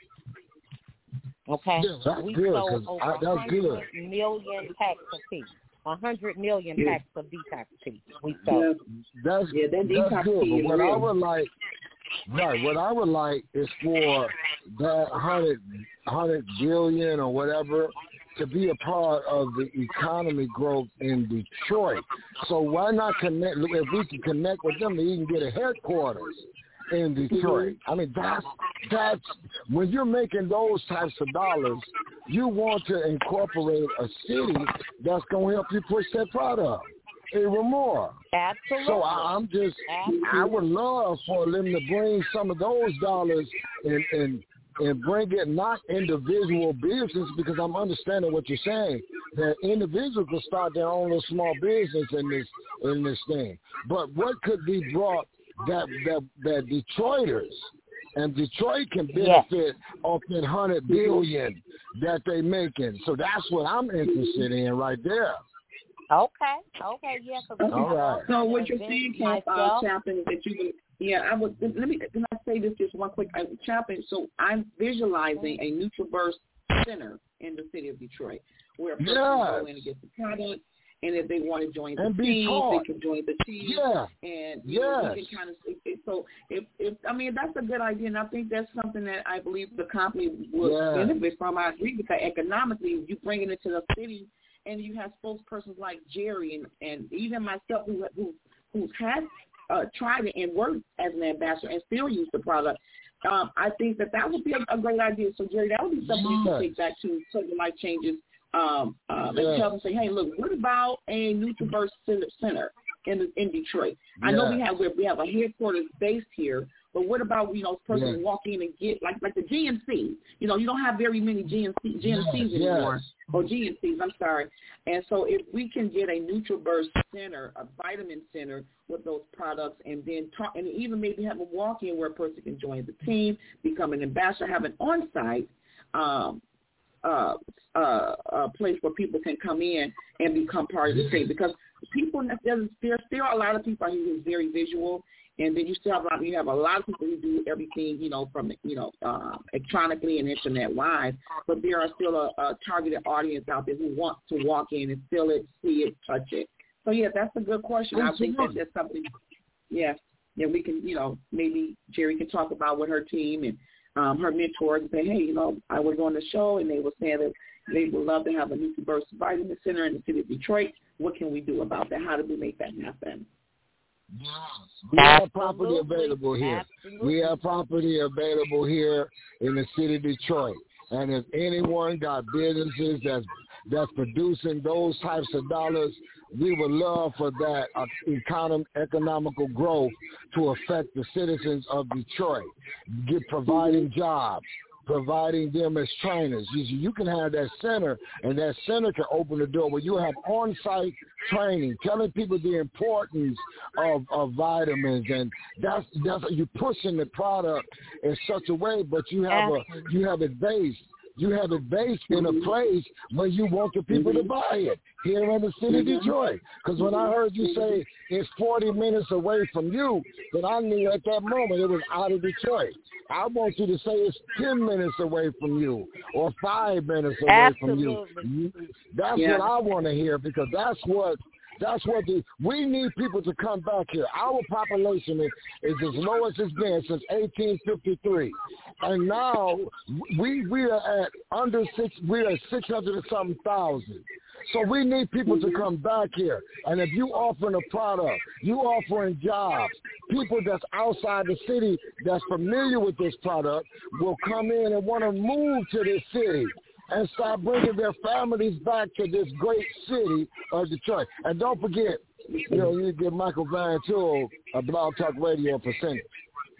Okay, yeah, that's we good, sold over I, that's good. one hundred million packs of tea. one hundred million yeah. packs of detox tea we sold. That's, yeah, that that's good. But what I would like, right, what I would like is for that one hundred, one hundred billion or whatever to be a part of the economy growth in Detroit. So why not connect, if we can connect with them, they can get a headquarters in Detroit. I mean, that's, that's, when you're making those types of dollars, you want to incorporate a city that's going to help you push that product even more. Absolutely. So I, I'm just, Absolutely. I would love for them to bring some of those dollars and, and, and bring it not individual business, because I'm understanding what you're saying, that individuals will start their own little small business in this, in this thing. But what could be brought that that that Detroiters and Detroit can benefit yes. off that one hundred billion that they making. So that's what I'm interested in right there. Okay, okay, yeah. All right. So what you're saying, uh, Chaplain, is that you can, yeah, I would, let me, can I say this just one quick, uh, Chaplain, so I'm visualizing a NutriBurst center in the city of Detroit where a person yes. can go in and get the product. And if they want to join the team, they can join the team. Yeah. And you yes. know, we can kind of it, so if if I mean that's a good idea, and I think that's something that I believe the company would yeah. benefit from. I agree, because economically, you bring it into the city, and you have spokespersons like Jerry and, and even myself who who who's had uh, tried it and worked as an ambassador and still use the product. Um, I think that that would be a, a great idea. So Jerry, that would be something yes. you can take back to Total Life Changes. Um, uh, and yeah. tell them, say, hey, look, what about a NutriBurst Center in in Detroit? I yeah. know we have we have a headquarters based here, but what about, you know, this person yeah. walk in and get like like the G N C? You know, you don't have very many G N C, G N Cs yes. anymore, yes. or G N Cs. I'm sorry. And so if we can get a NutriBurst Center, a vitamin center with those products, and then talk, and even maybe have a walk in where a person can join the team, become an ambassador, have an on site. Um, Uh, uh, a place where people can come in and become part of the team, because people there's there still are a lot of people who are very visual, and then you still have a lot, you have a lot of people who do everything, you know, from you know uh, electronically and internet wise, but there are still a, a targeted audience out there who want to walk in and feel it, see it, touch it. So yeah, that's a good question. I think that that's something. Yeah, yeah, we can, you know, maybe Jerry can talk about with her team and. Um, her mentors and say, hey, you know, I was on the show and they were saying that they would love to have a NutriBurst Vitamin Center in the city of Detroit. What can we do about that? How do we make that happen? Yes. We have property available here. Absolutely. We have property available here in the city of Detroit. And if anyone got businesses that's that's producing those types of dollars, we would love for that uh, economic, economical growth to affect the citizens of Detroit, get, providing jobs, providing them as trainers. You, you can have that center, and that center can open the door where you have on-site training, telling people the importance of, of vitamins, and that's that's you pushing the product in such a way, but you have a you have it based. You have it based in a place where you want the people to buy it, here in the city of Detroit. Because when I heard you say it's forty minutes away from you, then I knew at that moment it was out of Detroit. I want you to say it's ten minutes away from you or five minutes away Absolutely. from you. That's yeah. what I want to hear, because that's what That's what the, we need people to come back here. Our population is, is as low as it's been since eighteen fifty-three, and now we we are at under six. We are at six hundred and something thousand. So we need people to come back here. And if you offering a product, you offering jobs, people that's outside the city that's familiar with this product will come in and want to move to this city and start bringing their families back to this great city of Detroit. And don't forget, you know, you give Michael Van Tool a Blog Talk Radio percentage.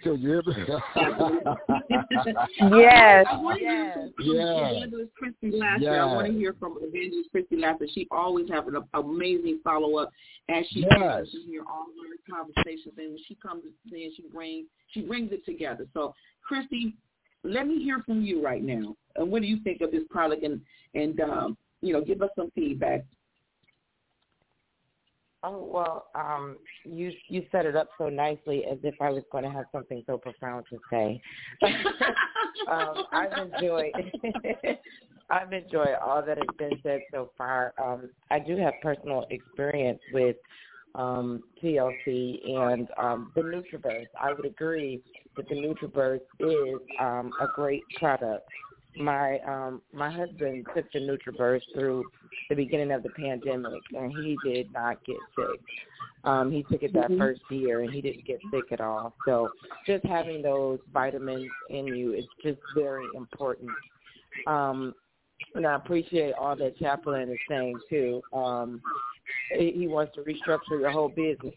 So you yes. I want to yes. hear from Yeah. Evangelist Christy Lasser. Yes. I want to hear from Evangelist Christy Lasser. She always has an amazing follow-up as she Yes. comes to hear all of her conversations. And when she comes in, she brings, she brings it together. So, Christy, let me hear from you right now. And what do you think of this product? And, and um, you know, give us some feedback. Oh, well, um, you you set it up so nicely as if I was going to have something so profound to say. um, I've enjoyed I've enjoyed all that has been said so far. Um, I do have personal experience with um, T L C and um, the Nutriverse. I would agree that the Nutriverse is um, a great product. My um, my husband took the Nutriverse through the beginning of the pandemic, and he did not get sick. Um, he took it that mm-hmm. first year, and he didn't get sick at all. So just having those vitamins in you is just very important. Um, and I appreciate all that Chaplain is saying, too. Um, he wants to restructure your whole business.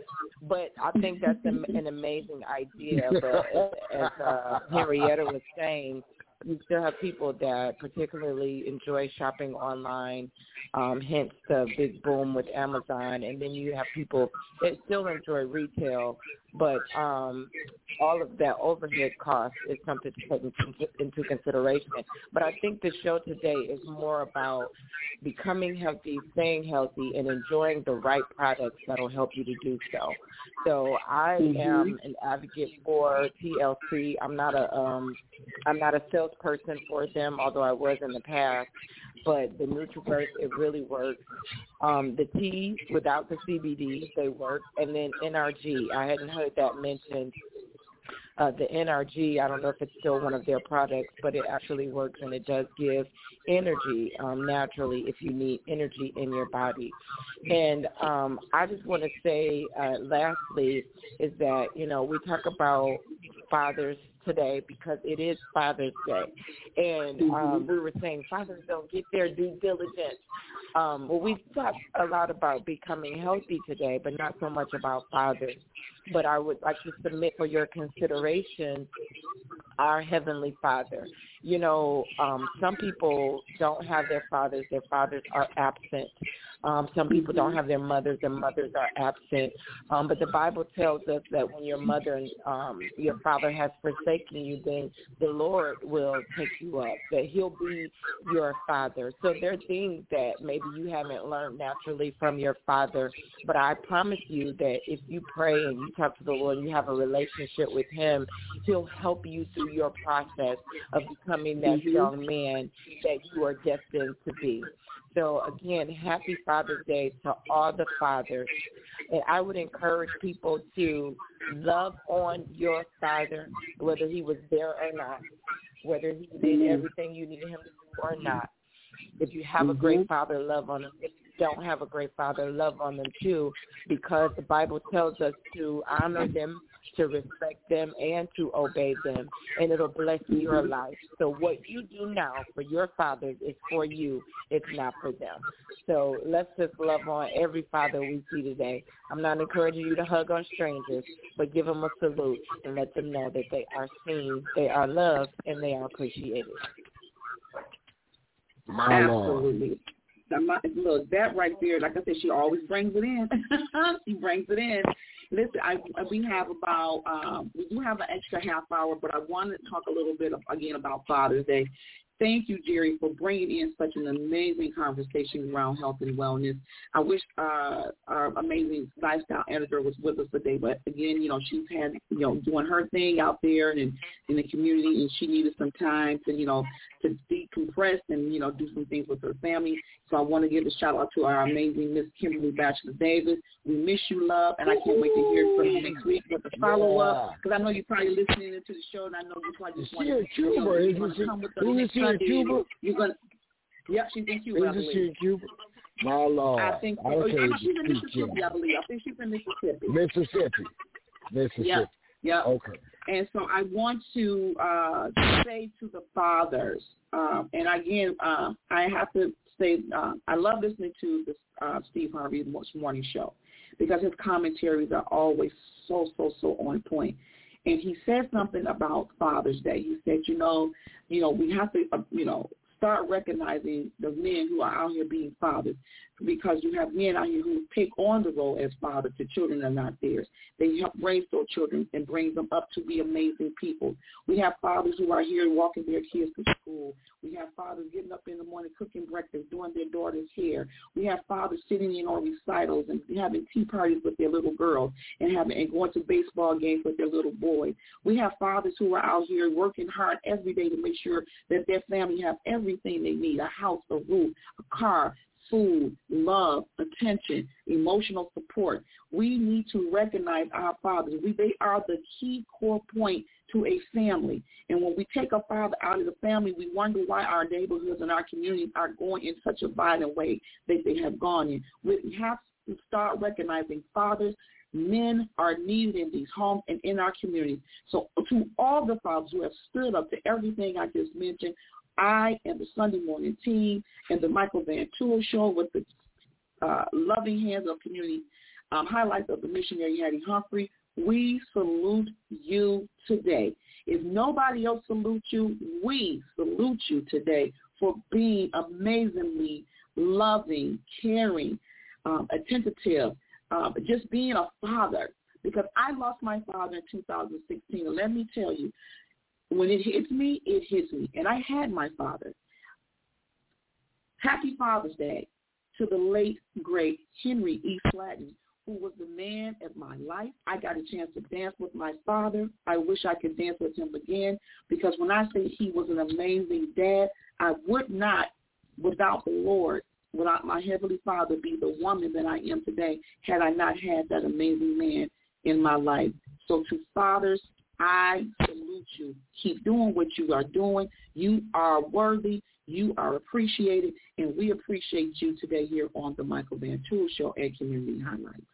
But I think that's an, an amazing idea. But as uh, Henrietta was saying, you still have people that particularly enjoy shopping online, um, hence the big boom with Amazon. And then you have people that still enjoy retail, but um, all of that overhead cost is something to take into, into consideration. But I think the show today is more about becoming healthy, staying healthy, and enjoying the right products that will help you to do so. So I mm-hmm. am an advocate for T L C. I'm not a um, I'm not a salesperson for them, although I was in the past. But the Nutriverse, it really works. Um, the tea without the C B D, they work. And then N R G, I hadn't heard that mentioned. Uh, the N R G, I don't know if it's still one of their products, but it actually works, and it does give energy um, naturally if you need energy in your body. And um, I just want to say, uh, lastly, is that, you know, we talk about fathers today because it is Father's Day. And um, we were saying fathers don't get their due diligence. Um, well, we've talked a lot about becoming healthy today, but not so much about fathers. But I would like to submit for your consideration our Heavenly Father. You know, um, some people don't have their fathers. Their fathers are absent. Um, some people don't have their mothers. Their mothers are absent. Um, but the Bible tells us that when your mother and um, your father has forsaken you, then the Lord will take you up, that he'll be your father. So there are things that maybe you haven't learned naturally from your father, but I promise you that if you pray and you talk to the Lord and you have a relationship with him, he'll help you through your process of becoming that young man that you are destined to be. So, again, happy Father's Day to all the fathers. And I would encourage people to love on your father, whether he was there or not, whether he did everything you needed him to do or not. If you have a great father, love on him. If you don't have a great father, love on them too, because the Bible tells us to honor them, to respect them, and to obey them, and it'll bless your life. So what you do now for your fathers is for you. It's not for them. So let's just love on every father we see today. I'm not encouraging you to hug on strangers, but give them a salute and let them know that they are seen, they are loved, and they are appreciated. My Absolutely. Now, look, that right there, like I said, she always brings it in. She brings it in. Listen, I, we have about, um, we do have an extra half hour, but I wanted to talk a little bit, of, again, about Father's Day. Thank you, Jerry, for bringing in such an amazing conversation around health and wellness. I wish uh, our amazing lifestyle editor was with us today, but again, you know, she's had, you know, doing her thing out there and in, in the community, and she needed some time to, you know, to decompress and, you know, do some things with her family. So I want to give a shout out to our amazing Miss Kimberly Batchelor Davis. We miss you, love, and I can't wait to hear from you next week with the follow up, because I know you're probably listening to the show, and I know you probably just want to, you know, you want to come with the next Sunday. Cuba? You're gonna, yep, she's in Cuba. Isn't she in Cuba? My Lord. I think so. Oh, yeah, she's in Mississippi, I believe. I think she's in Mississippi. Mississippi. Mississippi. Yep. Yep. Okay. And so I want to uh, say to the fathers, um, and again, uh, I have to say, uh, I love listening to this uh, Steve Harvey Morning Show, because his commentaries are always so, so, so on point. And he said something about Father's Day. He said, you know, you know, we have to, uh, you know, start recognizing the men who are out here being fathers, because you have men out here who take on the role as fathers to children that are not theirs. They help raise those children and bring them up to be amazing people. We have fathers who are here walking their kids to school. We have fathers getting up in the morning, cooking breakfast, doing their daughter's hair. We have fathers sitting in on recitals and having tea parties with their little girls and having and going to baseball games with their little boys. We have fathers who are out here working hard every day to make sure that their family have everything they need, a house, a roof, a car, food, love, attention, emotional support. We need to recognize our fathers. We, they are the key core point to a family. And when we take a father out of the family, we wonder why our neighborhoods and our communities are going in such a violent way that they have gone in. We have to start recognizing fathers. Men are needed in these homes and in our communities. So to all the fathers who have stood up to everything I just mentioned, I and the Sunday morning team and the Michael Van Tool Show with the uh, loving hands of community um, highlights of the missionary Hattie Humphrey, we salute you today. If nobody else salutes you, we salute you today for being amazingly loving, caring, um, attentive, um, just being a father. Because I lost my father in two thousand sixteen, and let me tell you, when it hits me, it hits me. And I had my father. Happy Father's Day to the late, great Henry E. Flatten, who was the man of my life. I got a chance to dance with my father. I wish I could dance with him again, because when I say he was an amazing dad, I would not, without the Lord, without my Heavenly Father, be the woman that I am today had I not had that amazing man in my life. So to fathers, I salute you. Keep doing what you are doing. You are worthy. You are appreciated. And we appreciate you today here on the Michael Van Tool Show and Community Highlights.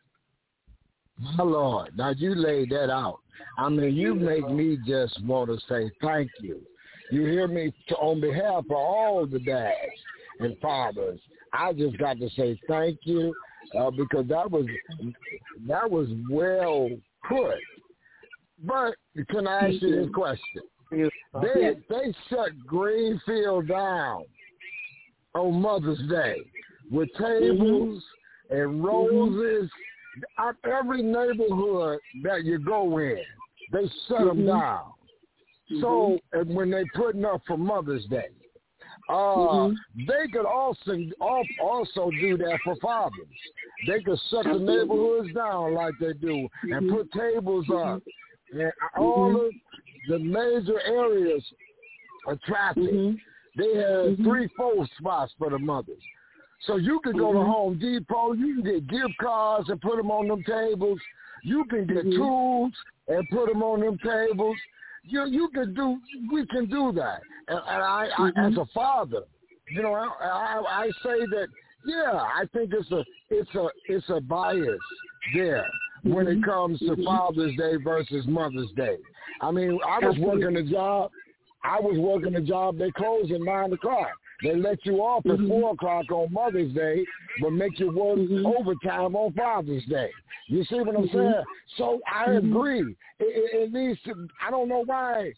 My Lord, now you laid that out. I mean, you make me just want to say thank you. You hear me? On behalf of all the dads and fathers, I just got to say thank you uh, because that was that was well put. But can I ask you this question? They they shut Greenfield down on Mother's Day with tables mm-hmm. and roses. Mm-hmm. Every neighborhood that you go in, they shut mm-hmm. them down. Mm-hmm. So and when they putting up for Mother's Day, uh, mm-hmm. they could also also do that for fathers. They could shut the neighborhoods down like they do mm-hmm. and put tables mm-hmm. up. And all mm-hmm. of the major areas of traffic, mm-hmm. they have mm-hmm. three, four spots for the mothers. So you can go mm-hmm. to Home Depot, you can get gift cards and put them on them tables. You can get mm-hmm. tools and put them on them tables. You you can do, we can do that. And, and I, mm-hmm. I, as a father, you know, I, I, I say that, yeah, I think it's a it's a it's a bias there. When mm-hmm. it comes to mm-hmm. Father's Day versus Mother's Day. I mean, I was Absolutely. working a job. I was working a job. They close at nine o'clock. They let you off at mm-hmm. four o'clock on Mother's Day, but make you work mm-hmm. overtime on Father's Day. You see what I'm mm-hmm. saying? So I mm-hmm. agree. It, it, it needs to. I don't know why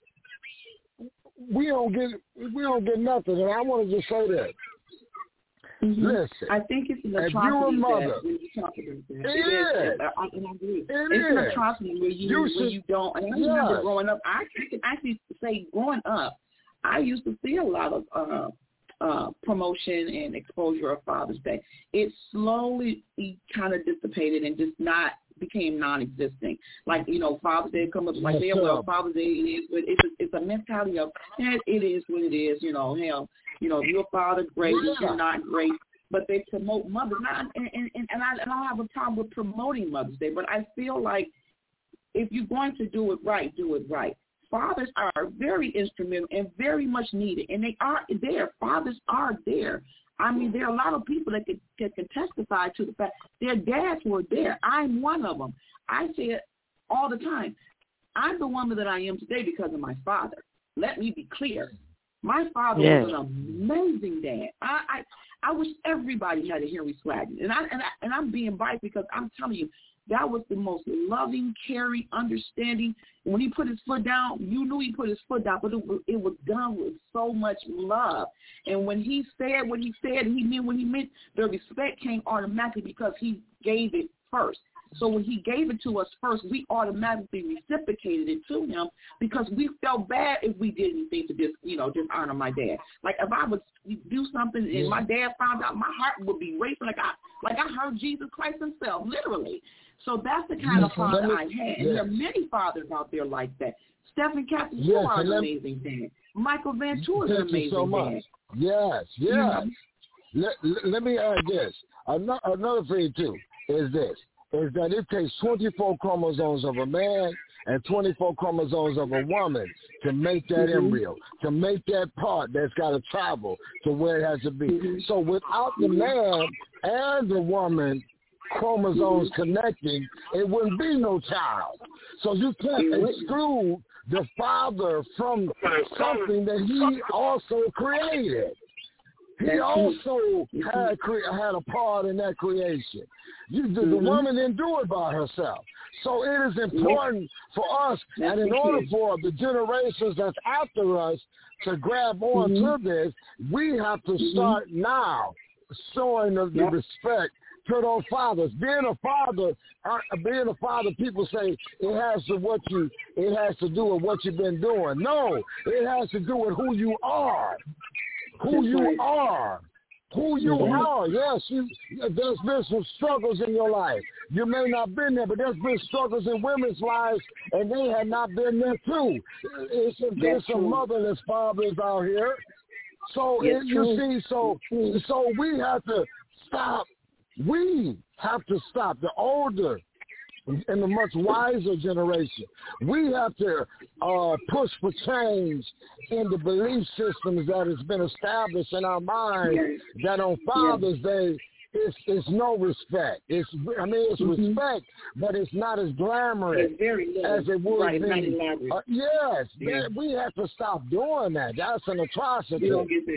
we don't get we don't get nothing. And I want to just say that. Mm-hmm. Listen, I think it's an atrocity mother, that when you talk about that. It, it is. I, I, and I agree. It it's is. an atrocity where you, you where should, you don't. And I yes. remember growing up, I can actually say growing up, I used to see a lot of uh, uh, promotion and exposure of Father's Day. It slowly kind of dissipated and just not became non-existent. Like, you know, Father's Day come up like, yeah, well, Father's Day it is, but it's a, it's a mentality of, eh, it is what it is, you know, hell. You know, if you're a father, great. If you're not, great. But they promote Mother's Day. And, and, and, and I, I don't have a problem with promoting Mother's Day, but I feel like if you're going to do it right, do it right. Fathers are very instrumental and very much needed, and they are there. Fathers are there. I mean, there are a lot of people that can, that can testify to the fact their dads were there. I'm one of them. I say it all the time. I'm the woman that I am today because of my father. Let me be clear. My father yes. was an amazing dad. I, I I wish everybody had a Henry Swaggart. And I and I and I'm being biased because I'm telling you, That was the most loving, caring, understanding. When he put his foot down, you knew he put his foot down, but it was, it was done with so much love. And when he said what he said, he meant what he meant, the respect came automatically because he gave it first. So when he gave it to us first, we automatically reciprocated it to him because we felt bad if we did anything to just, you know, dishonor my dad. Like if I would do something and my dad found out, my heart would be racing like I like I heard Jesus Christ himself, literally. So that's the kind of father I had. Yes. And there are many fathers out there like that. Stephen Captain, you yes, are an amazing dad. Michael Van Tour is an amazing so much. dad. Yes, yes. Mm-hmm. Let, let, let me add this. Another, another thing, too, is this. is that it takes twenty-four chromosomes of a man and twenty-four chromosomes of a woman to make that mm-hmm. embryo, to make that part that's got to travel to where it has to be. Mm-hmm. So without the man and the woman chromosomes mm-hmm. connecting, it wouldn't be no child. So you can't exclude the father from something that he also created. He also had cre- had a part in that creation. You, the, mm-hmm. the woman didn't do it by herself. So it is important for us, and in order for the generations that's after us to grab on mm-hmm. to this, we have to start mm-hmm. now showing the, the yep. respect to those fathers. Being a father, uh, being a father, people say it has to what you, it has to do with what you've been doing. No, it has to do with who you are. Who you are, who you mm-hmm. are. Yes, you, there's been some struggles in your life. You may not have been there, but there's been struggles in women's lives, and they have not been there too. It's, there's some motherless fathers out here. So it, you see, so so we have to stop. We have to stop. The older and the much wiser generation, we have to uh, push for change in the belief systems that has been established in our minds. Yes. That on Father's yes. Day, it's, it's no respect. It's I mean, it's mm-hmm. respect, but it's not as glamorous as it would right, be. Uh, yes, yeah. man, we have to stop doing that. That's an atrocity.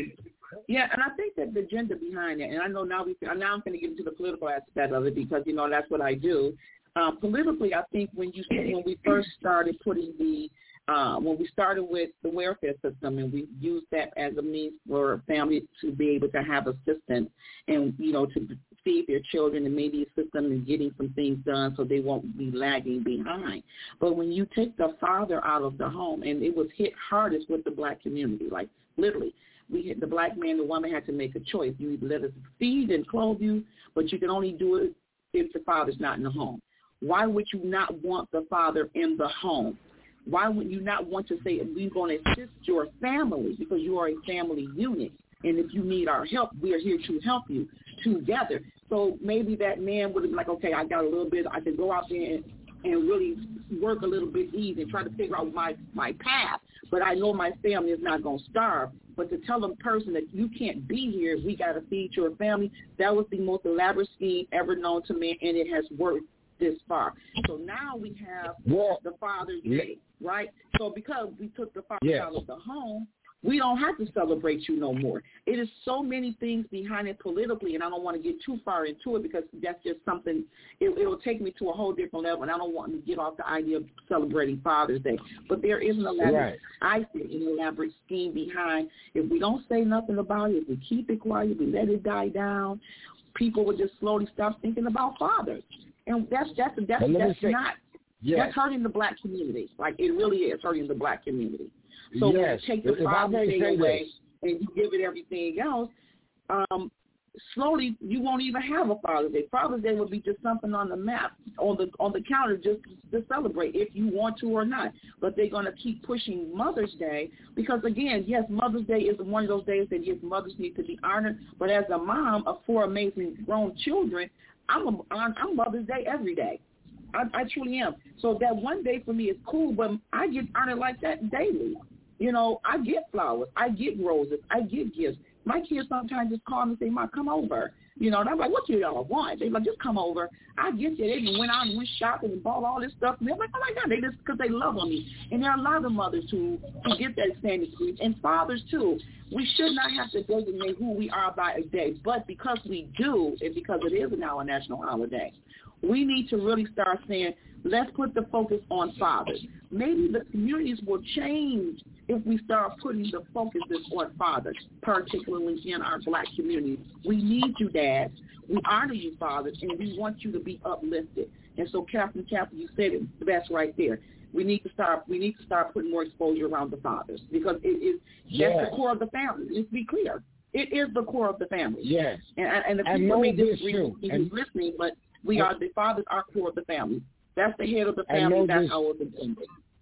Yeah, and I think that the agenda behind it, and I know now we now I'm going to get into the political aspect of it because you know that's what I do. Um, politically, I think when you when we first started putting the uh, when we started with the welfare system and we used that as a means for families to be able to have assistance and you know to feed their children and maybe assist them in getting some things done so they won't be lagging behind. But when you take the father out of the home, and it was hit hardest with the black community, like literally. We had, the black man, the woman had to make a choice. You either let us feed and clothe you, but you can only do it if the father's not in the home. Why would you not want the father in the home? Why would you not want to say, we're going to assist your family because you are a family unit, and if you need our help, we are here to help you together. So maybe that man would have been like, okay, I got a little bit, I can go out there and, and really work a little bit easy and try to figure out my, my path, but I know my family is not going to starve. But to tell a person that you can't be here, we got to feed your family, that was the most elaborate scheme ever known to man, and it has worked this far. So now we have yeah. the Father's Day, right? So because we took the father yes. out of the home, we don't have to celebrate you no more. It is so many things behind it politically, and I don't want to get too far into it because that's just something, it, it will take me to a whole different level, and I don't want to get off the idea of celebrating Father's Day. But there is an elaborate, right. I see an elaborate scheme behind. If we don't say nothing about it, if we keep it quiet, we let it die down, people will just slowly stop thinking about fathers. And that's, that's, that's, that's not, yes. that's hurting the black community. Like, it really is hurting the black community. So yes. when you take the Father's Day away and you give it everything else, um, slowly you won't even have a Father's Day. Father's Day will be just something on the map, on the on the counter just to celebrate if you want to or not. But they're going to keep pushing Mother's Day because, again, yes, Mother's Day is one of those days that, yes, mothers need to be honored. But as a mom of four amazing grown children, I'm, a, I'm Mother's Day every day. I, I truly am. So that one day for me is cool, but I get honored like that daily. You know, I get flowers. I get roses. I get gifts. My kids sometimes just call me and say, "Ma, come over." You know, and I'm like, "What do y'all want?" They're like, "Just come over." I get you. They even went out and went shopping and bought all this stuff. And I'm like, "Oh, my God." They just, because they love on me. And there are a lot of mothers who, who get that standing grief, and fathers, too. We should not have to designate who we are by a day. But because we do, and because it is now a national holiday, We need to really start saying, let's put the focus on fathers. Maybe the communities will change if we start putting the focuses on fathers, particularly in our black community. We need you, dads. We honor you, fathers, and we want you to be uplifted. And so, Captain Chapel, you said it best right there. We need to start. We need to start putting more exposure around the fathers because it is yes. that's the core of the family. Let's be clear. It is the core of the family. Yes. And, and the people may disagree with who's listening, but we are the fathers are core of the family. That's the head of the family. That's our intended.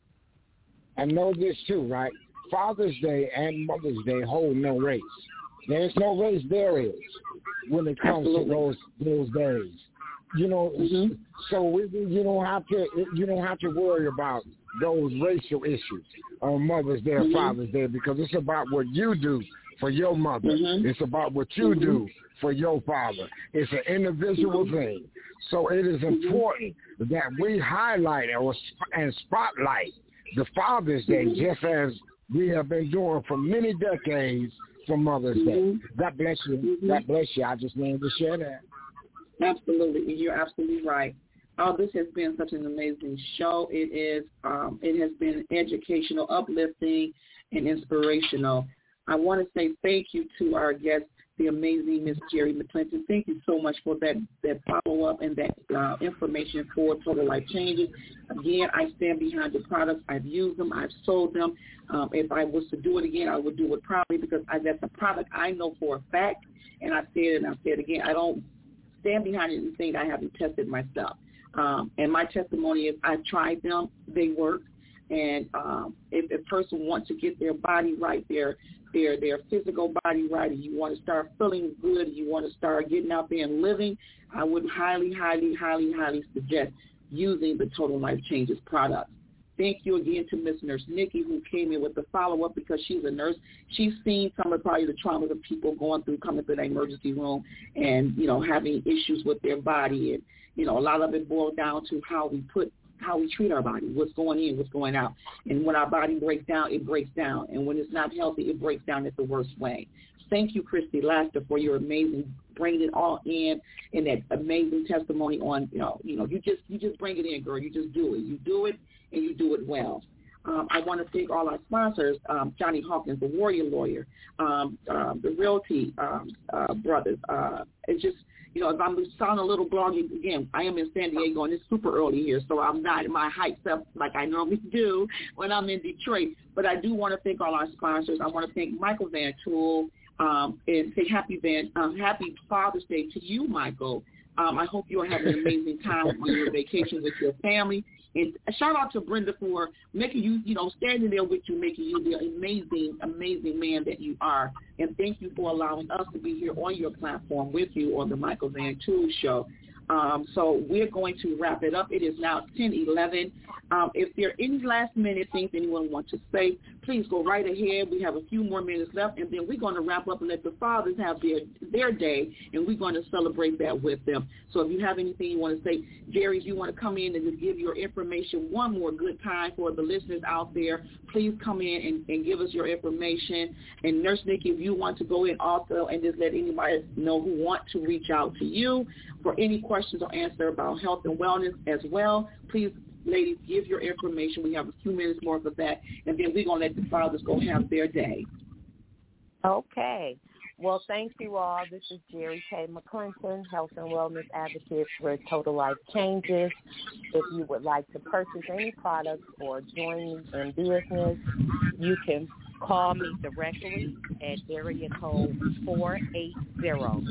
And know this too, right? Father's Day and Mother's Day hold no race. There's no race barriers when it comes Absolutely. to those those days. You know, mm-hmm. so we, you don't have to you don't have to worry about those racial issues on Mother's Day or mm-hmm. Father's Day because it's about what you do for your mother. Mm-hmm. It's about what you mm-hmm. do for your father. It's an individual mm-hmm. thing. So it is important mm-hmm. that we highlight or and spotlight the Father's Day mm-hmm. just as we have been doing for many decades for Mother's mm-hmm. Day. God bless you. Mm-hmm. God bless you. I just wanted to share that. Absolutely. You're absolutely right. Oh, this has been such an amazing show. It is. Um, it has been educational, uplifting, and inspirational. I want to say thank you to our guest, the amazing Miss Jerry McClinton. Thank you so much for that, that follow-up and that uh, information for Total Life Changes. Again, I stand behind the products. I've used them. I've sold them. Um, if I was to do it again, I would do it proudly because I, that's a product I know for a fact, and I said it and I said it again. I don't stand behind it and think I haven't tested myself. Um, and my testimony is I've tried them. They work. And um, if a person wants to get their body right, their their their physical body right, and you want to start feeling good, and you want to start getting out there and living, I would highly, highly, highly, highly suggest using the Total Life Changes product. Thank you again to Miss Nurse Nikki, who came in with the follow-up because she's a nurse. She's seen some of probably the traumas of people going through, coming through the emergency room and, you know, having issues with their body. And, you know, a lot of it boils down to how we put how we treat our body, what's going in, what's going out. And when our body breaks down, it breaks down. And when it's not healthy, it breaks down in the worst way. Thank you, Christy Laster, for your amazing bringing it all in and that amazing testimony on, you know, you know, you just you just bring it in, girl. You just do it. You do it, and you do it well. Um, I want to thank all our sponsors, um, Johnny Hawkins, the Warrior Lawyer, um, uh, the Realty um, uh, Brothers. Uh, it's just, you know, if I'm sounding a little bloggy, again, I am in San Diego, and it's super early here, so I'm not in my hype stuff like I normally do when I'm in Detroit. But I do want to thank all our sponsors. I want to thank Michael Van Tool um, and say happy Van, uh, happy Father's Day to you, Michael. Um, I hope you are having an amazing time on your vacation with your family. And a shout out to Brenda for making you, you know, standing there with you, making you the amazing, amazing man that you are. And thank you for allowing us to be here on your platform with you on the Michael Van Tool Show. Um, so we're going to wrap it up. It is now ten eleven. Um, if there are any last-minute things anyone wants to say, please go right ahead. We have a few more minutes left, and then we're going to wrap up and let the fathers have their, their day, and we're going to celebrate that with them. So if you have anything you want to say, Jerry, if you want to come in and just give your information one more good time for the listeners out there, please come in and, and give us your information. And Nurse Nikki, if you want to go in also and just let anybody know who want to reach out to you for any questions or answer about health and wellness as well, please, ladies, give your information. We have a few minutes more for that, and then we're going to let the fathers go have their day. Okay. Well, thank you all. This is Jerry K. McClinton, Health and Wellness Advocate for Total Life Changes. If you would like to purchase any products or join me in business, you can call me directly at area code four eight zero,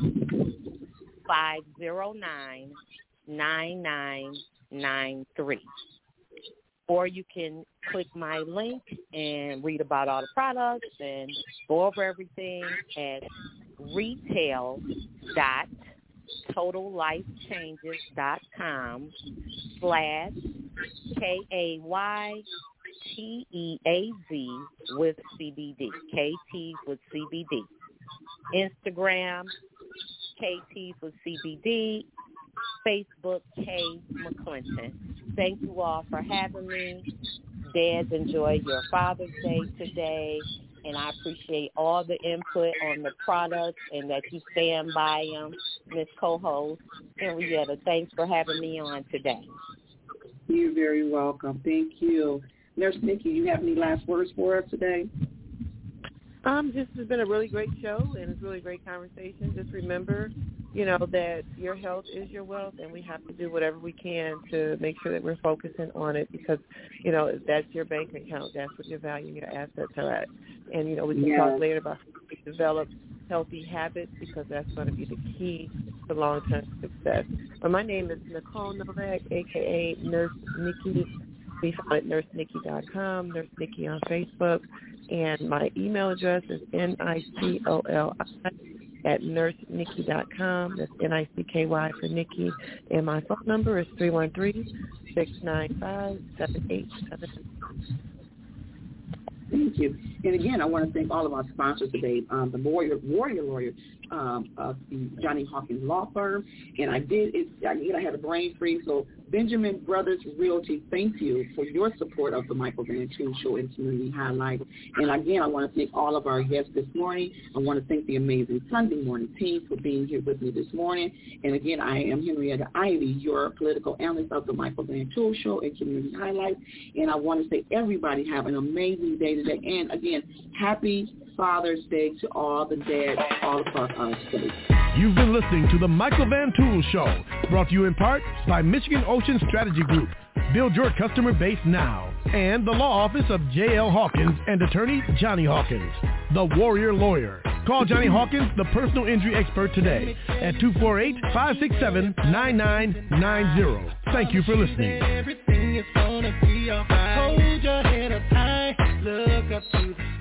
five zero nine, nine nine nine three. Or you can click my link and read about all the products and go over everything at retail dot total life changes dot com slash K A Y T E A Z with C B D, K T with C B D. Instagram, K T with C B D. Facebook, K. McClinton. Thank you all for having me. Dads, enjoy your Father's Day today. and I appreciate all the input on the products and that you stand by them, Miss Co-host Henrietta. Thanks for having me on today. You're very welcome. Thank you. Nurse Nikki, you have any last words for us today? Um, this has been a really great show, and it's a really great conversation. Just remember, you know, that your health is your wealth, and we have to do whatever we can to make sure that we're focusing on it because, you know, that's your bank account. That's what your value and your assets are at. And, you know, we can yes. talk later about how we develop healthy habits because that's going to be the key to long-term success. But my name is Nicole Novak, a k a. Nurse Nikki. We found at nurse nikki dot com, Nurse Nikki on Facebook. And my email address is N I C O L I at nurse nikki dot com. That's N I C K Y for Nikki. And my phone number is three one three, six nine five, seven eight seven. Thank you. And again, I want to thank all of our sponsors today, um, the Warrior, Warrior Lawyer um, of the Johnny Hawkins Law Firm. And I did, it, again, I had a brain freeze. So Benjamin Brothers Realty, thank you for your support of the Michael Van Toon Show and Community Highlight. And again, I want to thank all of our guests this morning. I want to thank the amazing Sunday morning team for being here with me this morning. And again, I am Henrietta Ivy, your political analyst of the Michael Van Toon Show and Community Highlight. And I want to say everybody have an amazing day today. And again, happy Father's Day to all the dads all across our state. You've been listening to the Michael Van Toon Show, brought to you in part by Michigan Ocean Strategy Group. Build your customer base now. And the law office of J L Hawkins and attorney Johnny Hawkins, the Warrior Lawyer. Call Johnny Hawkins, the personal injury expert, today at two four eight, five six seven, nine nine nine zero. Thank you for listening. Everything is gonna be alright. Hold your head up high, look up to the